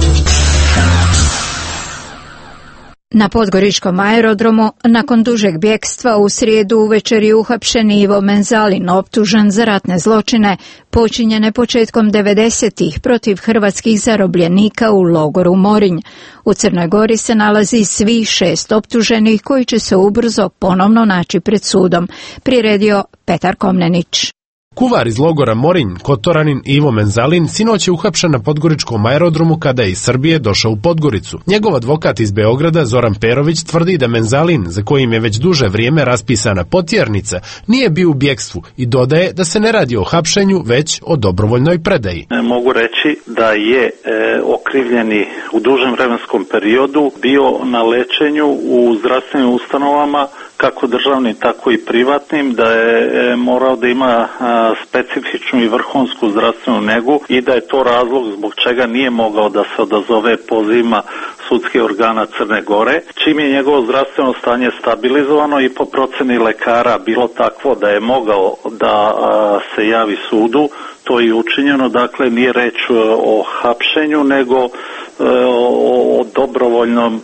Na podgoričkom aerodromu, nakon dužeg bjekstva, u srijedu uvečer je uhapšen Ivo Menzalin, optužen za ratne zločine počinjene početkom devedesetih protiv hrvatskih zarobljenika u logoru Morinj. U Crnoj Gori se nalazi svih šest optuženih koji će se ubrzo ponovno naći pred sudom, priredio Petar Komnenić. Kuvar iz logora Morinj, Kotoranin Ivo Menzalin, sinoć je uhapšen na podgoričkom aerodromu kada je iz Srbije došao u Podgoricu. Njegov advokat iz Beograda, Zoran Perović, tvrdi da Menzalin, za kojim je već duže vrijeme raspisana potjernica, nije bio u bjekstvu i dodaje da se ne radi o hapšenju, već o dobrovoljnoj predaji. Mogu reći da je e, okrivljeni u dužem vremenskom periodu bio na lečenju u zdravstvenim ustanovama kako državnim, tako i privatnim, da je morao da ima specifičnu i vrhunsku zdravstvenu negu i da je to razlog zbog čega nije mogao da se odazove pozivima sudskih organa Crne Gore. Čim je njegovo zdravstveno stanje stabilizovano i po proceni lekara bilo takvo da je mogao da se javi sudu, to je učinjeno, dakle nije reč o hapšenju, nego o dobrovoljnom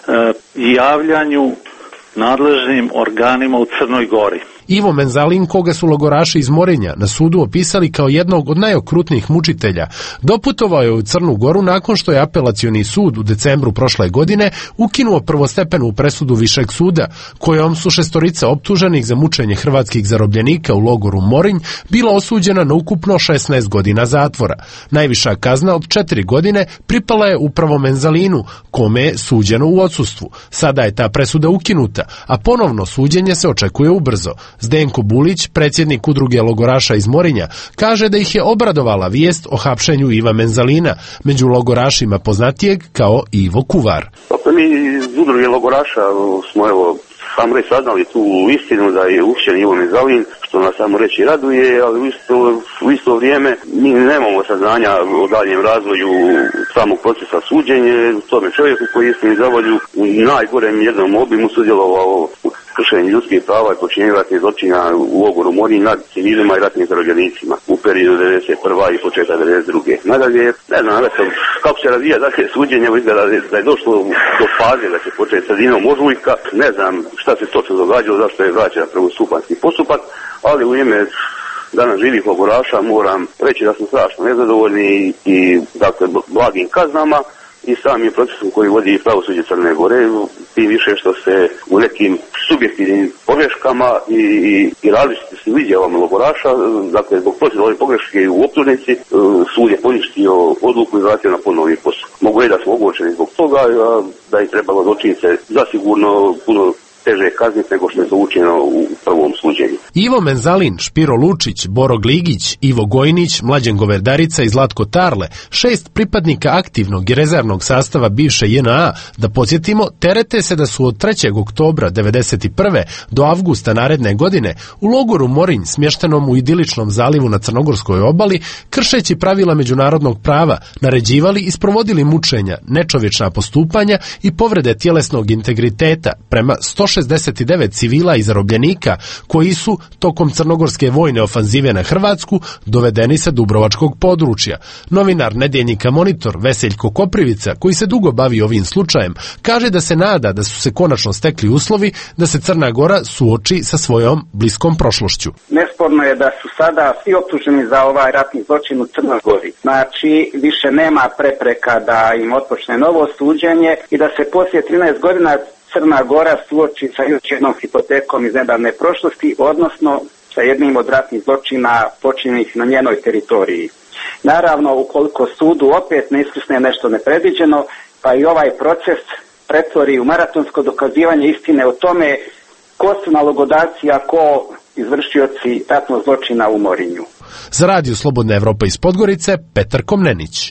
javljanju nadležnim organima u Crnoj Gori. Ivo Menzalin, koga su logoraši iz Morinja na sudu opisali kao jednog od najokrutnijih mučitelja, doputovao je u Crnu Goru nakon što je apelacioni sud u decembru prošle godine ukinuo prvostepenu presudu Višeg suda, kojom su šestorica optuženih za mučenje hrvatskih zarobljenika u logoru Morinj bila osuđena na ukupno šesnaest godina zatvora. Najviša kazna od četiri godine pripala je upravo Menzalinu, kome je suđeno u odsustvu. Sada je ta presuda ukinuta, a ponovno suđenje se očekuje ubrzo. Zdenko Bulić, predsjednik udruge logoraša iz Morinja, kaže da ih je obradovala vijest o hapšenju Iva Menzalina, među logorašima poznatijeg kao Ivo Kuvar. Pa mi iz udruge logoraša smo evo samo reći saznali tu istinu da je uhćen Ivo Menzalin, što nas samo reći raduje, ali u isto, u isto vrijeme mi nemamo saznanja o daljem razvoju samog procesa suđenja tome čovjeku koji je istini za volju u najgorem jednom obimu sudjelovao u kršenju ljudskih prava i počinjenju ratnih zločina u logoru Morinj nad civilima i ratnim zarobljenicima u periodu devedeset prve i početak devedeset druge. Nadalje, ne znam, kako se razvija dakle suđenje, izgleda da je došlo do faze da će početi sredinom ožujka, ne znam šta se točno događalo, zašto je vraćan prvostupanjski postupak, ali u ime danas živih logoraša moram reći da smo strašno nezadovoljni i dakle blagim kaznama i samim procesom koji vodi pravosuđe Crne Gore, tim više što se u nekim subjektivnim pogreškama i, i, i različitim izjavama logoraša, dakle zbog proceduralne pogreške u optužnici, sud je poništio odluku i vratio na ponovni postupak. Mogu je da smo ogorčeni zbog toga, da je trebalo dočiniti se zasigurno puno teže kazniti nego što je to učinjeno u prvom suđenju. Ivo Menzalin, Špiro Lučić, Boro Gligić, Ivo Gojnić, Mlađen Goverdarica i Zlatko Tarle, šest pripadnika aktivnog i rezervnog sastava bivše J N A, da podsjetimo, terete se da su od trećeg oktobra devedeset prve do avgusta naredne godine u logoru Morinj, smještenom u idiličnom zalivu na Crnogorskoj obali, kršeći pravila međunarodnog prava, naređivali i sprovodili mučenja, nečovječna postupanja i povrede tjelesnog integriteta prema sto šezdeset devet civila i zarobljenika koji su tokom crnogorske vojne ofanzive na Hrvatsku dovedeni sa dubrovačkog područja. Novinar nedjeljnika Monitor Veseljko Koprivica, koji se dugo bavi ovim slučajem, kaže da se nada da su se konačno stekli uslovi da se Crna Gora suoči sa svojom bliskom prošlošću. Nesporno je da su sada svi optuženi za ovaj ratni zločin u Crnoj Gori. Znači, više nema prepreka da im otpočne novo suđenje i da se poslije trinaest godina Crna Gora suoči sa još jednom hipotekom iz nedavne prošlosti, odnosno sa jednim od ratnih zločina počinjenih na njenoj teritoriji. Naravno, ukoliko sudu opet ne iskusne nešto nepredviđeno, pa i ovaj proces pretvori u maratonsko dokazivanje istine o tome ko su nalogodavci, a ko izvršioci ratnog zločina u Morinju. Za Radio Slobodna Evropa iz Podgorice, Petar Komnenić.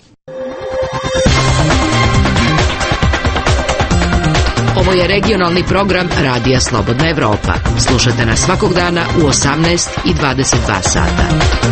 Ovo je regionalni program Radija Slobodna Evropa. Slušajte nas svakog dana u osamnaest i dvadeset dva sata.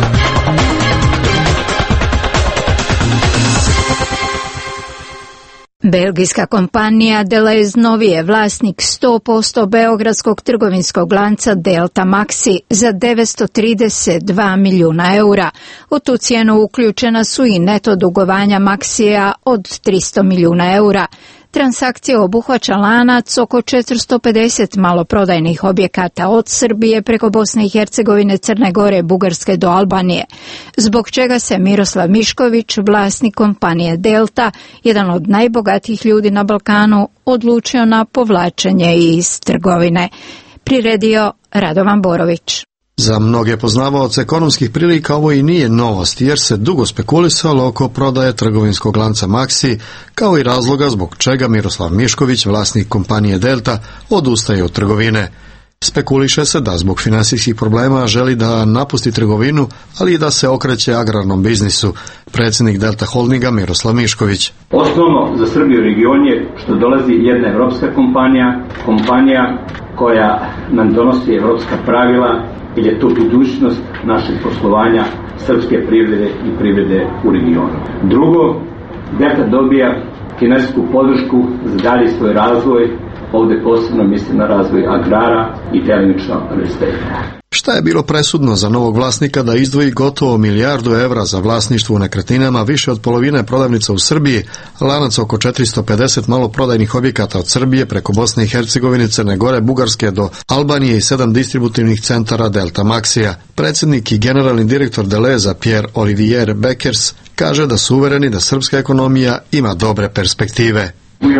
Belgijska kompanija Deleuze Novi je vlasnik sto posto beogradskog trgovinskog lanca Delta Maxi za devetsto trideset dva milijuna eura. U tu cijenu uključena su i neto dugovanja Maxija od tristo milijuna eura. Transakcija obuhvaća lanac oko četiristo pedeset maloprodajnih objekata od Srbije preko Bosne i Hercegovine, Crne Gore, Bugarske do Albanije, zbog čega se Miroslav Mišković, vlasnik kompanije Delta, jedan od najbogatijih ljudi na Balkanu, odlučio na povlačenje iz trgovine. Priredio Radovan Borović. Za mnoge poznavaoce ekonomskih prilika ovo i nije novost, jer se dugo spekulisalo oko prodaje trgovinskog lanca Maxi, kao i razloga zbog čega Miroslav Mišković, vlasnik kompanije Delta, odustaje od trgovine. Spekuliše se da zbog finansijskih problema želi da napusti trgovinu, ali i da se okreće agrarnom biznisu. Predsjednik Delta Holdinga Miroslav Mišković. Osnovno za Srbiju region je što dolazi jedna evropska kompanija, kompanija koja nam donosi evropska pravila, jer je to budućnost našeg poslovanja srpske privrede i privrede u regionu. Drugo, Delta dobija kinesku podršku za dalji svoj razvoj, ovdje posebno mislim na razvoj agrara i delimično real estate. Šta je bilo presudno za novog vlasnika da izdvoji gotovo milijardu evra za vlasništvo u nekretninama, više od polovine prodavnica u Srbiji, lanac oko četiristo pedeset maloprodajnih objekata od Srbije preko Bosne i Hercegovine, Crne Gore, Bugarske do Albanije i sedam distributivnih centara Delta Maxija. Predsjednik i generalni direktor Deleza Pierre Olivier Beckers kaže da su uvereni da srpska ekonomija ima dobre perspektive.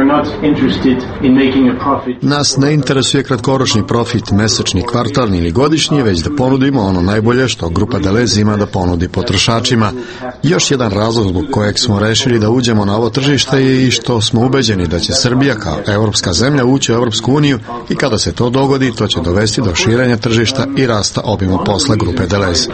Nas ne interesuje kratkoročni profit, mesečni, kvartalni ili godišnji, već da ponudimo ono najbolje što grupa Delez ima da ponudi potrošačima. Još jedan razlog zbog kojeg smo rešili da uđemo na ovo tržište je i što smo ubeđeni da će Srbija kao evropska zemlja ući u Evropsku uniju i kada se to dogodi, to će dovesti do širenja tržišta i rasta obima posla grupe Delez.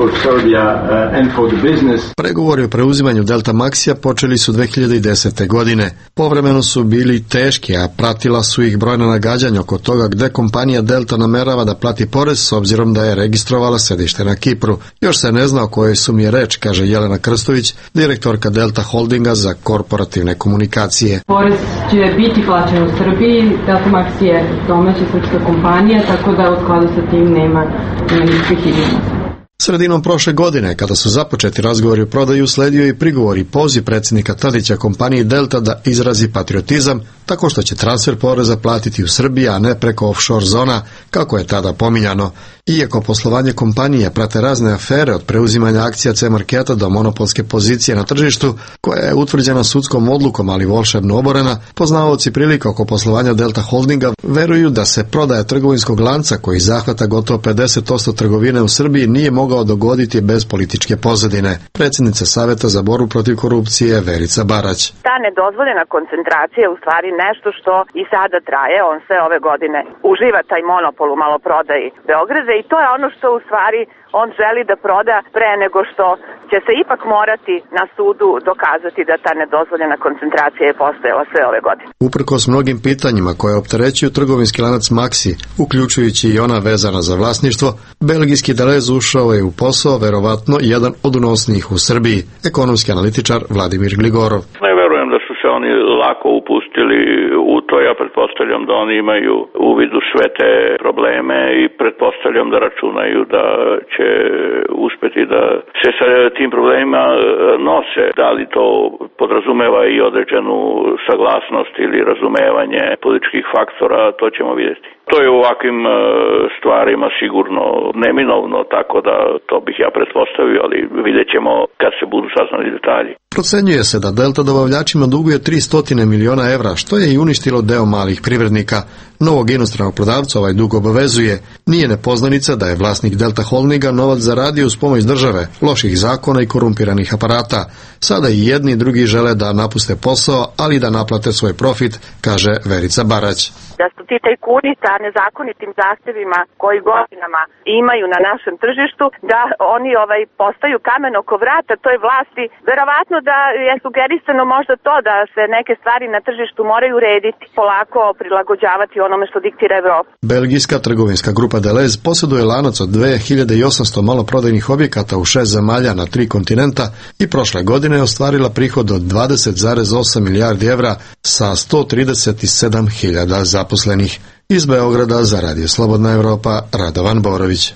Pregovori o preuzimanju Delta Maxija počeli su dve hiljade desete. godine. Povremeno su bili teški, a pratila su ih brojna nagađanja oko toga gde kompanija Delta namerava da plati porez s obzirom da je registrovala sedište na Kipru. Još se ne zna o kojoj sumi je reč, kaže Jelena Krstović, direktorka Delta Holdinga za korporativne komunikacije. Porez će biti plaćen u Srbiji, Delta Maxi je domaća srpska kompanija, tako da u skladu sa tim nema nikakvih izmjena. Sredinom prošle godine, kada su započeti razgovori o prodaju, sledio i prigovor i poziv predsjednika Tadića kompaniji Delta da izrazi patriotizam tako što će transfer poreza platiti u Srbiji, a ne preko offshore zona, kako je tada pominjano. Iako poslovanje kompanije prate razne afere od preuzimanja akcija C-Marketa do monopolske pozicije na tržištu, koja je utvrđena sudskom odlukom, ali volšebno oborena, poznavaoci prilika oko poslovanja Delta Holdinga veruju da se prodaja trgovinskog lanca koji zahvata gotovo pedeset posto trgovine u Srbiji nije mogao dogoditi bez političke pozadine. Predsjednica Saveta za borbu protiv korupcije Verica Barać. Ta nedozvoljena koncentracija je u stvari nešto što i sada traje. On sve ove godine uživa taj monopol u maloprodaji Beograda i to je ono što u stvari on želi da proda pre nego što će se ipak morati na sudu dokazati da ta nedozvoljena koncentracija je postojala sve ove godine. Uprkos mnogim pitanjima koje opterećuju trgovinski lanac Maxi, uključujući i ona vezana za vlasništvo, belgijski Delez ušao je u posao verovatno jedan od unosnijih u Srbiji, ekonomski analitičar Vladimir Gligorov. Ne verujem da su se oni lako upustili u to, ja pretpostavljam da oni imaju uvid u sve te probleme i pretpostavljam da računaju da će uspeti da se sa tim problemima nose. Da li to podrazumeva i određenu saglasnost ili razumevanje političkih faktora, to ćemo vidjeti. To je u ovakvim stvarima sigurno neminovno, tako da to bih ja pretpostavio, ali vidjet ćemo kad se budu saznali detalji. Procenjuje se da Delta dobavljačima duguje tristo miliona evra, što je i uništilo deo malih privrednika. Novog inostranog prodavca ovaj dug obavezuje. Nije nepoznanica da je vlasnik Delta Holdinga novac zaradio uz pomoć države, loših zakona i korumpiranih aparata. Sada i jedni i drugi žele da napuste posao, ali da naplate svoj profit, kaže Verica Barać. Da su ti tajkuni sa nezakonitim zahtevima koji godinama imaju na našem tržištu, da oni ovaj postaju kamen oko vrata toj vlasti. Verovatno da je sugerisano možda to da se neke stvari na tržištu moraju urediti, polako prilagođavati onome što diktira Evropa. Belgijska trgovinska grupa Delez posjeduje lanac od dve hiljade osamsto maloprodajnih objekata u šest zemalja na tri kontinenta i prošle godine je ostvarila prihod od dvadeset zarez osam milijardi evra sa sto trideset sedam hiljada zaposlenih. Iz Beograda za Radio Slobodna Evropa, Radovan Borović.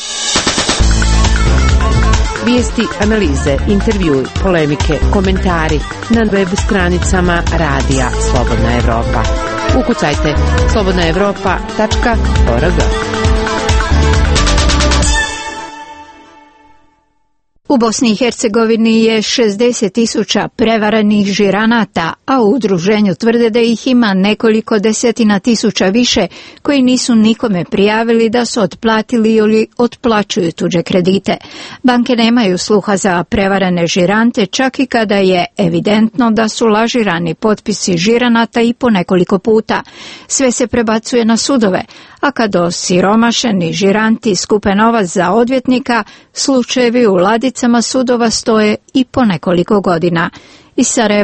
Vijesti, analize, intervjui, polemike, komentari na web stranicama Radija Slobodna Evropa. Ukucajte slobodna evropa tačka org. U Bosni i Hercegovini je šezdeset tisuća prevaranih žiranata, a u udruženju tvrde da ih ima nekoliko desetina tisuća više koji nisu nikome prijavili da su otplatili ili otplaćuju tuđe kredite. Banke nemaju sluha za prevarane žirante, čak i kada je evidentno da su lažirani potpisi žiranata i po nekoliko puta. Sve se prebacuje na sudove, a kad osiromašeni žiranti skupe novac za odvjetnika, slučajevi u ladicama sudova stoje i po nekoliko godina. Iz Sarajeva,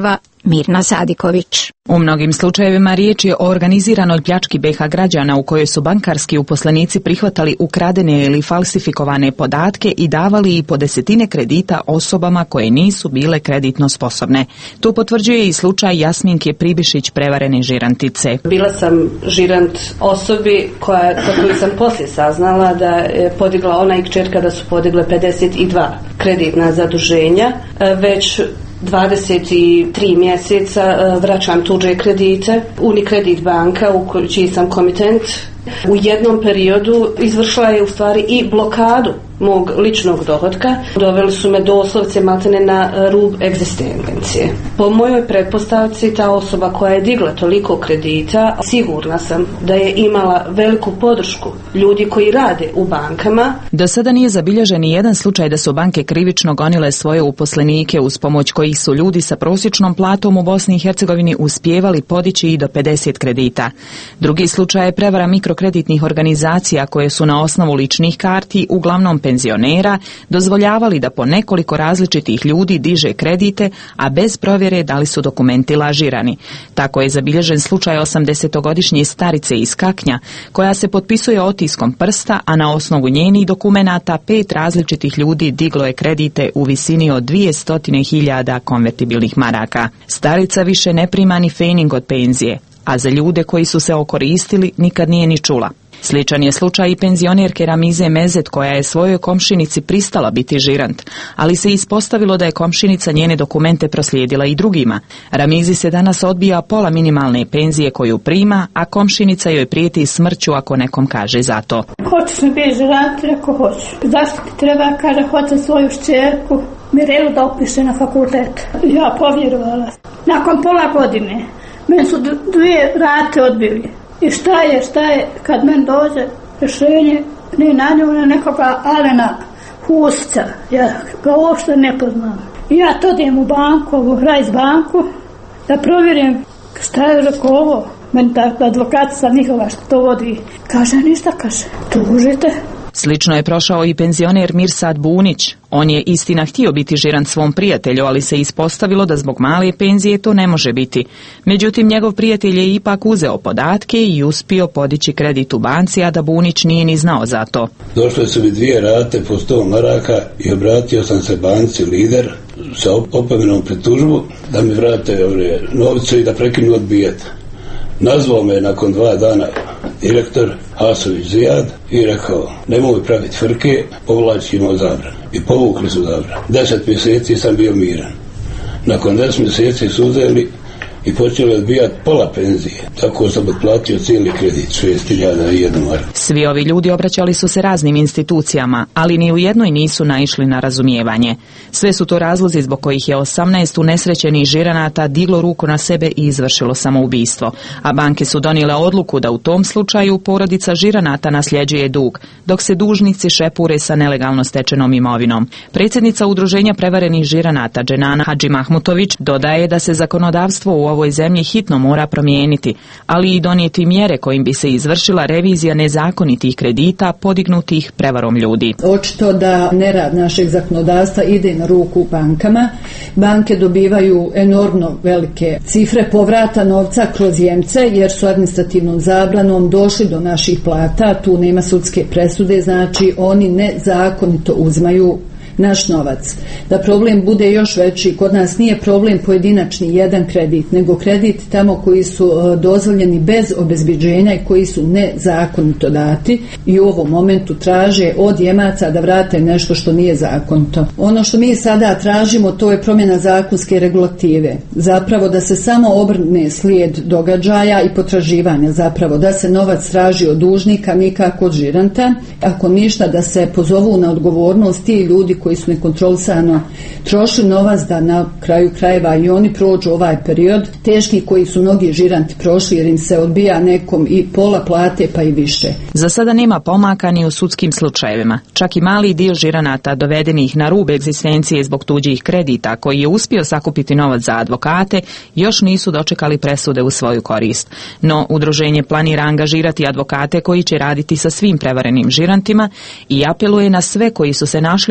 Mirna Sadiković. U mnogim slučajevima riječ je o organiziranoj pljački be ha građana u kojoj su bankarski uposlenici prihvatali ukradene ili falsifikovane podatke i davali i po desetine kredita osobama koje nisu bile kreditno sposobne. To potvrđuje i slučaj Jasminke Pribišić, prevarene žirantice. Bila sam žirant osobi koja, za koju sam poslije saznala da je podigla, ona i kćerka da su podigle pedeset dva kreditna zaduženja, već dvadeset tri mjeseca vraćam tuđe kredite. Unikredit banka u čiji sam komitent u jednom periodu izvršila je u stvari i blokadu mog ličnog dohotka. Doveli su me doslovce maltene na rub egzistencije. Po mojoj pretpostavci ta osoba koja je digla toliko kredita, sigurna sam da je imala veliku podršku ljudi koji rade u bankama. Do sada nije zabilježen ni jedan slučaj da su banke krivično gonile svoje uposlenike uz pomoć kojih su ljudi sa prosječnom platom u Bosni i Hercegovini uspijevali podići i do pedeset kredita. Drugi slučaj je prevara mikrokreditnih organizacija koje su na osnovu ličnih karti, uglavnom penzionera, dozvoljavali da po nekoliko različitih ljudi diže kredite, a bez provjere da li su dokumenti lažirani. Tako je zabilježen slučaj osamdesetogodišnje starice iz Kaknja, koja se potpisuje otiskom prsta, a na osnovu njenih dokumenata pet različitih ljudi diglo je kredite u visini od dvjesto hiljada konvertibilnih maraka. Starica više ne prima ni fening od penzije, a za ljude koji su se okoristili nikad nije ni čula. Sličan je slučaj i penzionerke Ramize Mezet, koja je svojoj komšinici pristala biti žirant, ali se ispostavilo da je komšinica njene dokumente proslijedila i drugima. Ramizi se danas odbija pola minimalne penzije koju prima, a komšinica joj prijeti smrću ako nekom kaže za to. Hoćeš mi biti žirant? Rekao hoću. Zašto ti treba? Kaže, hoće svoju šćerku Mirelu da upiše na fakultet. Ja povjerovala. Nakon pola godine meni su dvije rate odbili. I šta je, šta je, kad meni dođe rješenje, ne na nju, na nekoga Alena Husića, ja ga uopšte ne poznam. I ja to idem u banku, u Rajs banku, da provjerim šta je rekao ovo. Meni ta advokatica njihova što to vodi, kaže ništa, kaže, tužite. Slično je prošao i penzioner Mirsad Bunić. On je istina htio biti žirant svom prijatelju, ali se ispostavilo da zbog male penzije to ne može biti. Međutim, njegov prijatelj je ipak uzeo podatke i uspio podići kredit u banci, a da Bunić nije ni znao za to. Došle su mi dvije rate po sto maraka i obratio sam se banci Lider sa opomenom pred tužbu da mi vrate ove novce i da prekinu odbijati. Nazvao me nakon dva dana direktor Hasović Zijad i rekao, nemoj praviti frke, povlačimo zabran. I povukli su zabran. Deset mjeseci sam bio miran. Nakon deset mjeseci su uzeli i počeli odbijati pola penzije. Tako sam otplatio cijeli kredit, šest hiljada i jednu marku. Svi ovi ljudi obraćali su se raznim institucijama, ali ni u jednoj nisu naišli na razumijevanje. Sve su to razlozi zbog kojih je osamnaest unesrećenih žiranata diglo ruku na sebe i izvršilo samoubistvo. A banke su donijele odluku da u tom slučaju porodica žiranata nasljeđuje dug, dok se dužnici šepure sa nelegalno stečenom imovinom. Predsjednica Udruženja prevarenih žiranata Dženana Hadži Mahmutović dodaje da se zakonodavstvo u ovoj zemlji hitno mora promijeniti, ali i donijeti mjere kojim bi se izvršila revizija nezakonitih kredita podignutih prevarom ljudi. Očito da nerad našeg zakonodavstva ide na ruku bankama. Banke dobivaju enormno velike cifre povrata novca kroz jemce, jer su administrativnom zabranom došli do naših plata, tu nema sudske presude, znači oni nezakonito uzimaju naš novac. Da problem bude još veći, kod nas nije problem pojedinačni jedan kredit, nego kredit tamo koji su dozvoljeni bez obezbeđenja i koji su nezakonito dati i u ovom momentu traže od jemaca da vrate nešto što nije zakonito. Ono što mi sada tražimo, to je promjena zakonske regulative. Zapravo da se samo obrne slijed događaja i potraživanja, zapravo da se novac traži od dužnika, nikako od žiranta. Ako ništa, da se pozovu na odgovornost ti ljudi koji su nekontrolisano trošili novac, da na kraju krajeva i oni prođu ovaj period teški koji su mnogi žiranti prošli, jer im se odbija nekom i pola plate pa i više. Za sada nema pomaka ni u sudskim slučajevima. Čak i mali dio žiranata dovedenih na rub egzistencije zbog tuđih kredita, koji je uspio sakupiti novac za advokate, još nisu dočekali presude u svoju korist. No, udruženje planira angažirati advokate koji će raditi sa svim prevarenim žirantima i apeluje na sve koji su se našli u ovoj situaciji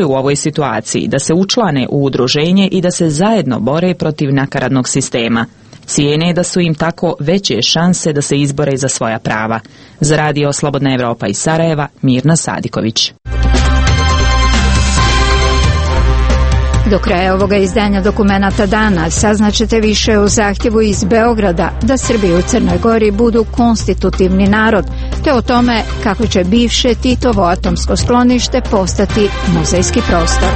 situaciji da se učlane u udruženje i da se zajedno bore protiv nakaradnog sistema. Cijene da su im tako veće šanse da se izbore za svoja prava. Za radio Slobodna Evropa iz Sarajeva, Mirna Sadiković. Do kraja ovoga izdanja Dokumenata dana saznaćete više o zahtjevu iz Beograda da Srbi u Crnoj Gori budu konstitutivni narod, te o tome kako će bivše Titovo atomsko sklonište postati muzejski prostor.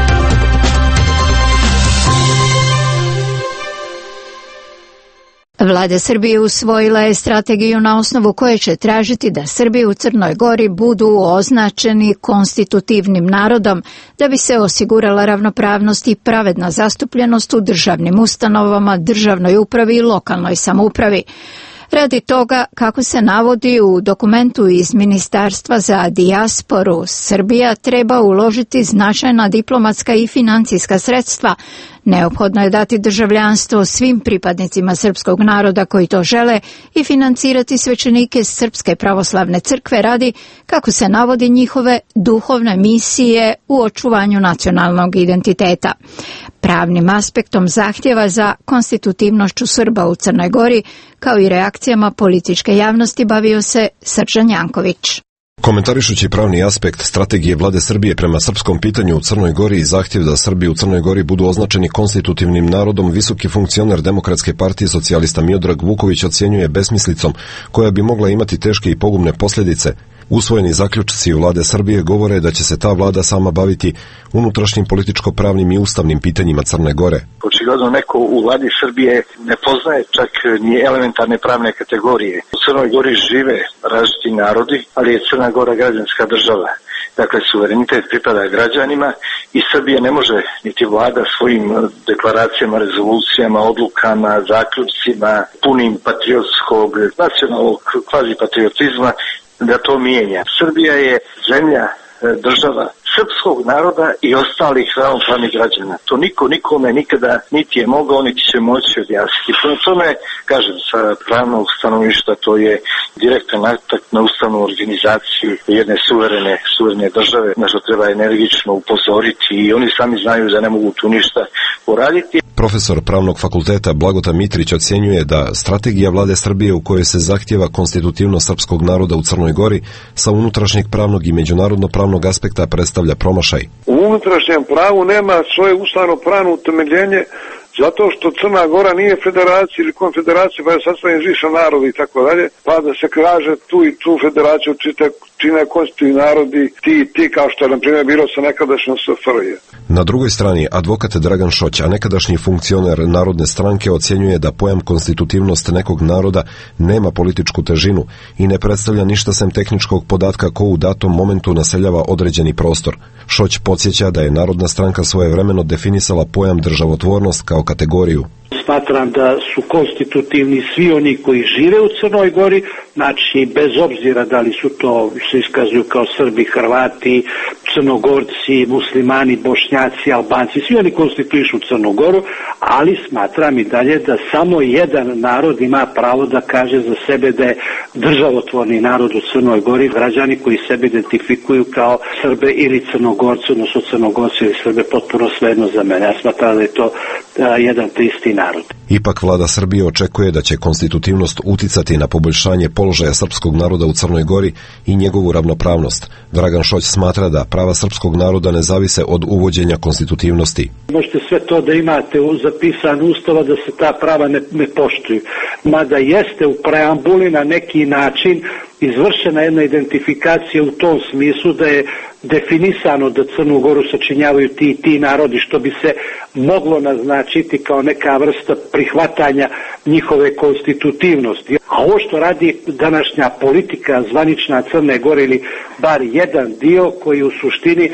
Vlada Srbije usvojila je strategiju na osnovu koje će tražiti da Srbi u Crnoj Gori budu označeni konstitutivnim narodom da bi se osigurala ravnopravnost i pravedna zastupljenost u državnim ustanovama, državnoj upravi i lokalnoj samoupravi. Radi toga, kako se navodi u dokumentu iz Ministarstva za dijasporu, Srbija treba uložiti značajna diplomatska i financijska sredstva. Neophodno je dati državljanstvo svim pripadnicima srpskog naroda koji to žele i financirati svećenike Srpske pravoslavne crkve radi, kako se navodi, njihove duhovne misije u očuvanju nacionalnog identiteta. Pravnim aspektom zahtjeva za konstitutivnošću Srba u Crnoj Gori, kao i reakcijama političke javnosti, bavio se Srđan Janković. Komentarišući pravni aspekt strategije vlade Srbije prema srpskom pitanju u Crnoj Gori i zahtjev da Srbi u Crnoj Gori budu označeni konstitutivnim narodom, visoki funkcioner Demokratske partije socijalista Miodrag Vuković ocjenjuje besmislicom koja bi mogla imati teške i pogubne posljedice. Usvojeni zaključci vlade Srbije govore da će se ta vlada sama baviti unutrašnjim političko-pravnim i ustavnim pitanjima Crne Gore. Očigledno neko u vladi Srbije ne poznaje čak ni elementarne pravne kategorije. U Crnoj Gori žive različiti narodi, ali je Crna Gora građanska država. Dakle, suverenitet pripada građanima i Srbija ne može, niti vlada, svojim deklaracijama, rezolucijama, odlukama, zaključcima, punim patriotskog, nacionalnog kvazipatriotizma, da to mijenja. Srbija je zemlja, država srpskog naroda i ostalih ravnopravnih građana. To niko nikome nikada niti je mogao, niti će moći objasniti. Prema tome, kažem, sa pravnog stanovišta to je direktan atak na ustavnu organizaciju jedne suverene, suverene države, na što treba energično upozoriti i oni sami znaju da ne mogu tu ništa poraditi. Profesor Pravnog fakulteta Blagota Mitrić ocjenjuje da strategija vlade Srbije u kojoj se zahtjeva konstitutivnost srpskog naroda u Crnoj Gori sa unutrašnjeg pravnog i međunarodno pravnog aspekta predstavlja promašaj. U unutrašnjem pravu nema svoje ustavno pravno utemeljenje zato što Crna Gora nije federacija ili konfederacija, pa je sastavljen iz više naroda i tako dalje, pa da se kaže tu i tu federaciju čine konstitutivni narodi, ti i ti, kao što je na primjer bilo sa nekadašnjom S F R J. Na drugoj strani, advokat Dragan Šoć, a nekadašnji funkcioner Narodne stranke, ocjenjuje da pojam konstitutivnost nekog naroda nema političku težinu i ne predstavlja ništa sem tehničkog podatka ko u datom momentu naseljava određeni prostor. Šoć podsjeća da je Narodna stranka svojevremeno definisala pojam državotvornost kao kategoriju. Smatram da su konstitutivni svi oni koji žive u Crnoj Gori, znači bez obzira da li su to, se iskazuju kao Srbi, Hrvati, Crnogorci, Muslimani, Bošnjaci, Albanci, svi oni konstituišu Crnu Goru, ali smatram i dalje da samo jedan narod ima pravo da kaže za sebe da je državotvorni narod u Crnoj Gori, građani koji sebe identifikuju kao Srbe ili Crnogorci, odnosno Crnogorci ili Srbe, potpuno svejedno za mene. Ja smatram da je to a, jedan te isti narod. Ipak vlada Srbije očekuje da će konstitutivnost uticati na poboljšanje položaja srpskog naroda u Crnoj Gori i njegovu ravnopravnost. Dragan Šoć smatra da prava srpskog naroda ne zavise od uvođenja konstitutivnosti. Možete sve to da imate u zapisan ustava da se ta prava ne, ne poštuju. Mada jeste u preambuli na neki način izvršena jedna identifikacija u tom smislu da je definisano da Crnu Goru sačinjavaju ti i ti narodi, što bi se moglo naznačiti kao neka vrsta prihvatanja njihove konstitutivnosti. A ovo što radi današnja politika zvanična Crne Gore, ili bar jedan dio koji u suštini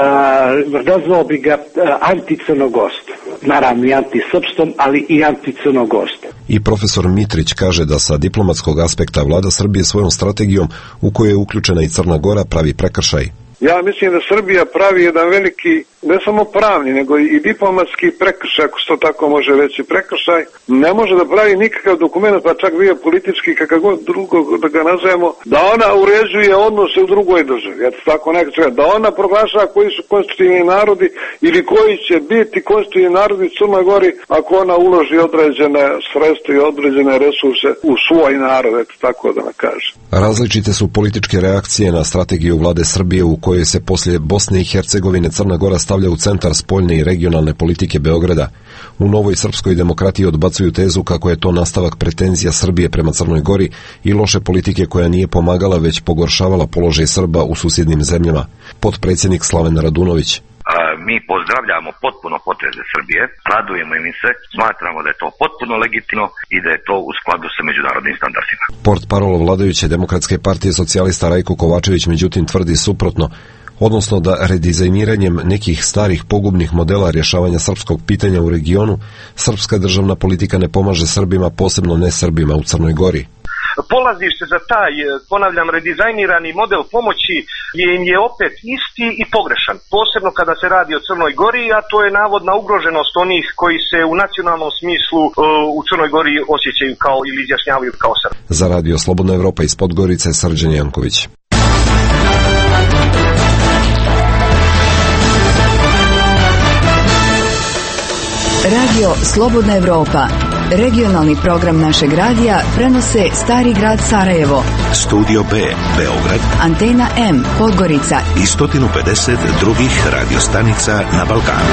nazvao bi ga anticrnogorstvom. Naravno i antisrpstvom, ali i anticrnogorstvom. I profesor Mitrić kaže da sa diplomatskog aspekta vlada Srbije svojom strategijom u kojoj je uključena i Crna Gora pravi prekršaj. Ja mislim da Srbija pravi jedan veliki ne samo pravni, nego i diplomatski prekršaj, ako se to tako može reći, prekršaj, ne može da pravi nikakav dokument, pa čak bio politički, kakav god drugo da ga nazovemo, da ona uređuje odnose u drugoj državi. Ja tako nekako čekam, da ona proglašava koji su konstitutivni narodi ili koji će biti konstitutivni narodi u Crnoj Gori ako ona uloži određene sredstva i određene resurse u svoj narod, eto tako da ne kaže. Različite su političke reakcije na strategiju vlade Srbije u kojoj se poslije Bosne i Hercegovine Crna Gora stavlja u centar spoljne i regionalne politike Beograda. U Novoj srpskoj demokratiji odbacuju tezu kako je to nastavak pretenzija Srbije prema Crnoj Gori i loše politike koja nije pomagala već pogoršavala položaj Srba u susjednim zemljama. Potpredsjednik Slaven Radunović. Mi pozdravljamo potpuno poteze Srbije, radujemo im se, smatramo da je to potpuno legitimno i da je to u skladu sa međunarodnim standardima. Portparol vladajuće Demokratske partije socijalista Rajko Kovačević međutim tvrdi suprotno, odnosno da redizajniranjem nekih starih pogubnih modela rješavanja srpskog pitanja u regionu, srpska državna politika ne pomaže Srbima, posebno ne Srbima u Crnoj Gori. Polazište za taj, ponavljam, redizajnirani model pomoći je, je opet isti i pogrešan, posebno kada se radi o Crnoj Gori, a to je navodna ugroženost onih koji se u nacionalnom smislu uh, u Crnoj Gori osjećaju kao ili izjašnjavaju kao Srbi. Za Radio Slobodna Evropa iz Podgorice, Srđan Janković. Radio Slobodna Evropa, regionalni program našeg radija, prenose Stari grad Sarajevo, Studio B, Beograd, Antena M, Podgorica i sto pedeset drugih radiostanica na Balkanu.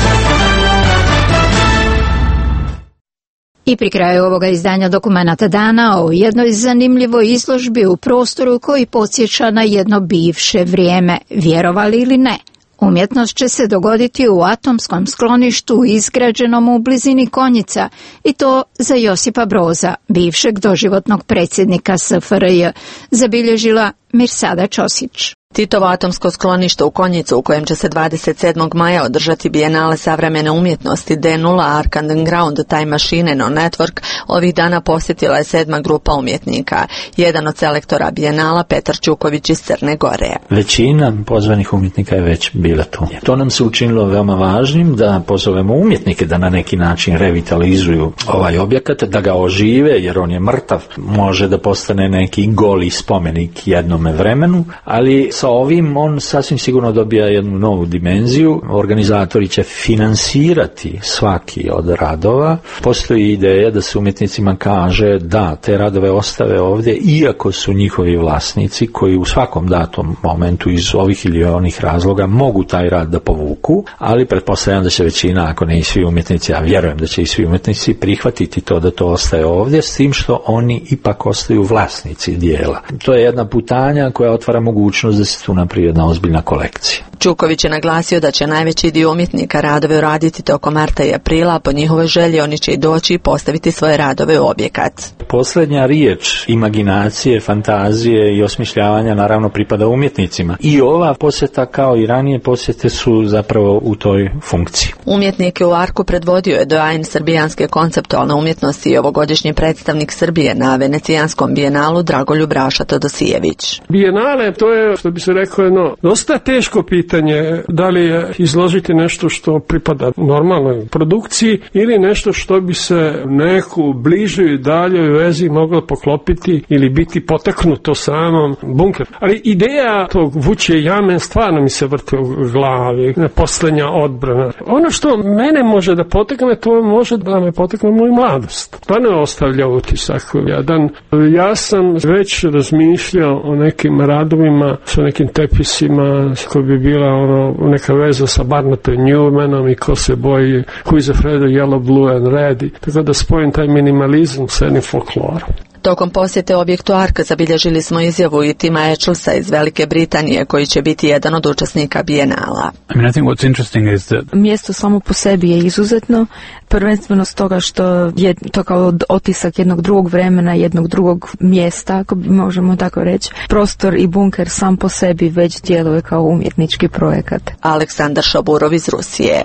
I pri kraju ovoga izdanja Dokumenata dana o jednoj zanimljivoj izložbi u prostoru koji podsjeća na jedno bivše vrijeme, vjerovali ili ne. Umjetnost će se dogoditi u atomskom skloništu izgrađenom u blizini Konjica i to za Josipa Broza, bivšeg doživotnog predsjednika S F R J, zabilježila Mirsada Ćosić. Titovo atomsko sklonište u Konjicu u kojem će se dvadeset sedmog maja održati Bijenale savremene umjetnosti D nula Ark and Ground Time Machine No Network ovih dana posjetila je sedma grupa umjetnika. Jedan od selektora Bijenala, Petar Ćuković iz Crne Gore. Većina pozvanih umjetnika je već bila tu. To nam se učinilo veoma važnim da pozovemo umjetnike da na neki način revitalizuju ovaj objekat, da ga ožive jer on je mrtav, može da postane neki goli spomenik jednome vremenu, ali sa ovim on sasvim sigurno dobija jednu novu dimenziju. Organizatori će finansirati svaki od radova. Postoji ideja da se umjetnicima kaže da te radove ostave ovdje, iako su njihovi vlasnici koji u svakom datom momentu iz ovih ili onih razloga mogu taj rad da povuku, ali pretpostavljam da će većina, ako ne i svi umjetnici, ja vjerujem da će i svi umjetnici prihvatiti to da to ostaje ovdje, s tim što oni ipak ostaju vlasnici dijela. To je jedna putanja koja otvara mogućnost da se tu napravi jedna ozbiljna kolekcija. Čuković je naglasio da će najveći dio umjetnika radove uraditi tokom marta i aprila, a po njihovoj želji oni će i doći i postaviti svoje radove u objekat. Posljednja riječ imaginacije, fantazije i osmišljavanja naravno pripada umjetnicima. I ova posjeta kao i ranije posjete su zapravo u toj funkciji. Umjetnike u Arku predvodio je doajen srbijanske konceptualne umjetnosti i ovogodišnji predstavnik Srbije na Venecijanskom bijenalu Dragoljub Raša Todosijević. Bijenale, to je, što bi se rekao, jedno dosta teško pitanje, da li je izložiti nešto što pripada normalnoj produkciji ili nešto što bi se neku bližoj i daljoj vezi moglo poklopiti ili biti potaknuto samom bunker. Ali ideja tog vučje jame stvarno mi se vrti u glavi, posljednja odbrana. Ono što mene može da potekne, to može da me potekne moju mladost. Stvarno ostavlja utisak jedan. Ja sam već razmišljao o nekim radovima sa nekim tepisima koji bi bila ono, neka veza sa Barnettom Newmanom i ko se boji, who is afraid of yellow, blue and red. Tako da spojim taj minimalizam sa jednim folklorom. Tokom posjete objektu Arka zabilježili smo izjavu i Tima Echelsa iz Velike Britanije, koji će biti jedan od učesnika Bijenala. I mean, I think what's interesting is that mjesto samo po sebi je izuzetno, prvenstveno stoga što je to kao otisak jednog drugog vremena, jednog drugog mjesta, ako možemo tako reći. Prostor i bunker sam po sebi već djeluje kao umjetnički projekat. Aleksandar Šaburov iz Rusije.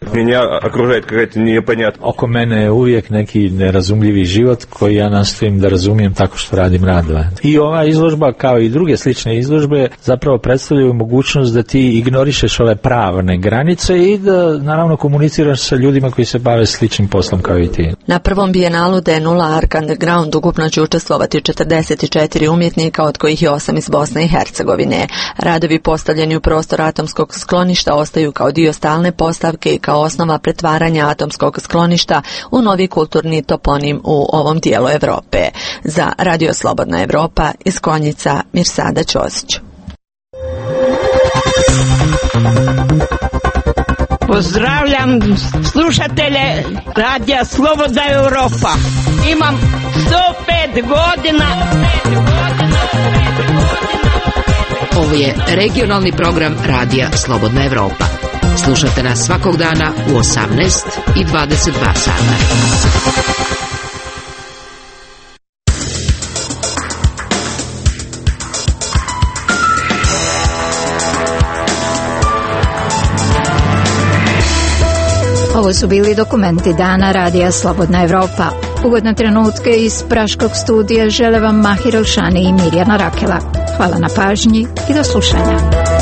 Oko mene je uvijek neki nerazumljivi život koji ja nastojim da razumijem tako tako što radim radove. I ova izložba, kao i druge slične izložbe, zapravo predstavljaju mogućnost da ti ignorišeš ove pravne granice i da naravno komuniciraš sa ljudima koji se bave sličnim poslom kao i ti. Na prvom bijenalu D nula Ark Underground ukupno će učestvovati četrdeset četiri umjetnika, od kojih je osam iz Bosne i Hercegovine. Radovi postavljeni u prostor atomskog skloništa ostaju kao dio stalne postavke i kao osnova pretvaranja atomskog skloništa u novi kulturni toponim u ovom dijelu Europe. Za Radio Slobodna Evropa iz Konjica, Mirsada Ćosić. Pozdravljam slušatelje Radija Slobodna Evropa. Imam sto pet godina. Ovo je regionalni program Radija Slobodna Evropa. Slušajte nas svakog dana u osamnaest i dvadeset dva sata. Ovo su bili dokumenti dana Radija Slobodna Evropa. Ugodne trenutke iz Praškog studija žele vam Mahir Elšani i Mirjana Rakela. Hvala na pažnji i do slušanja.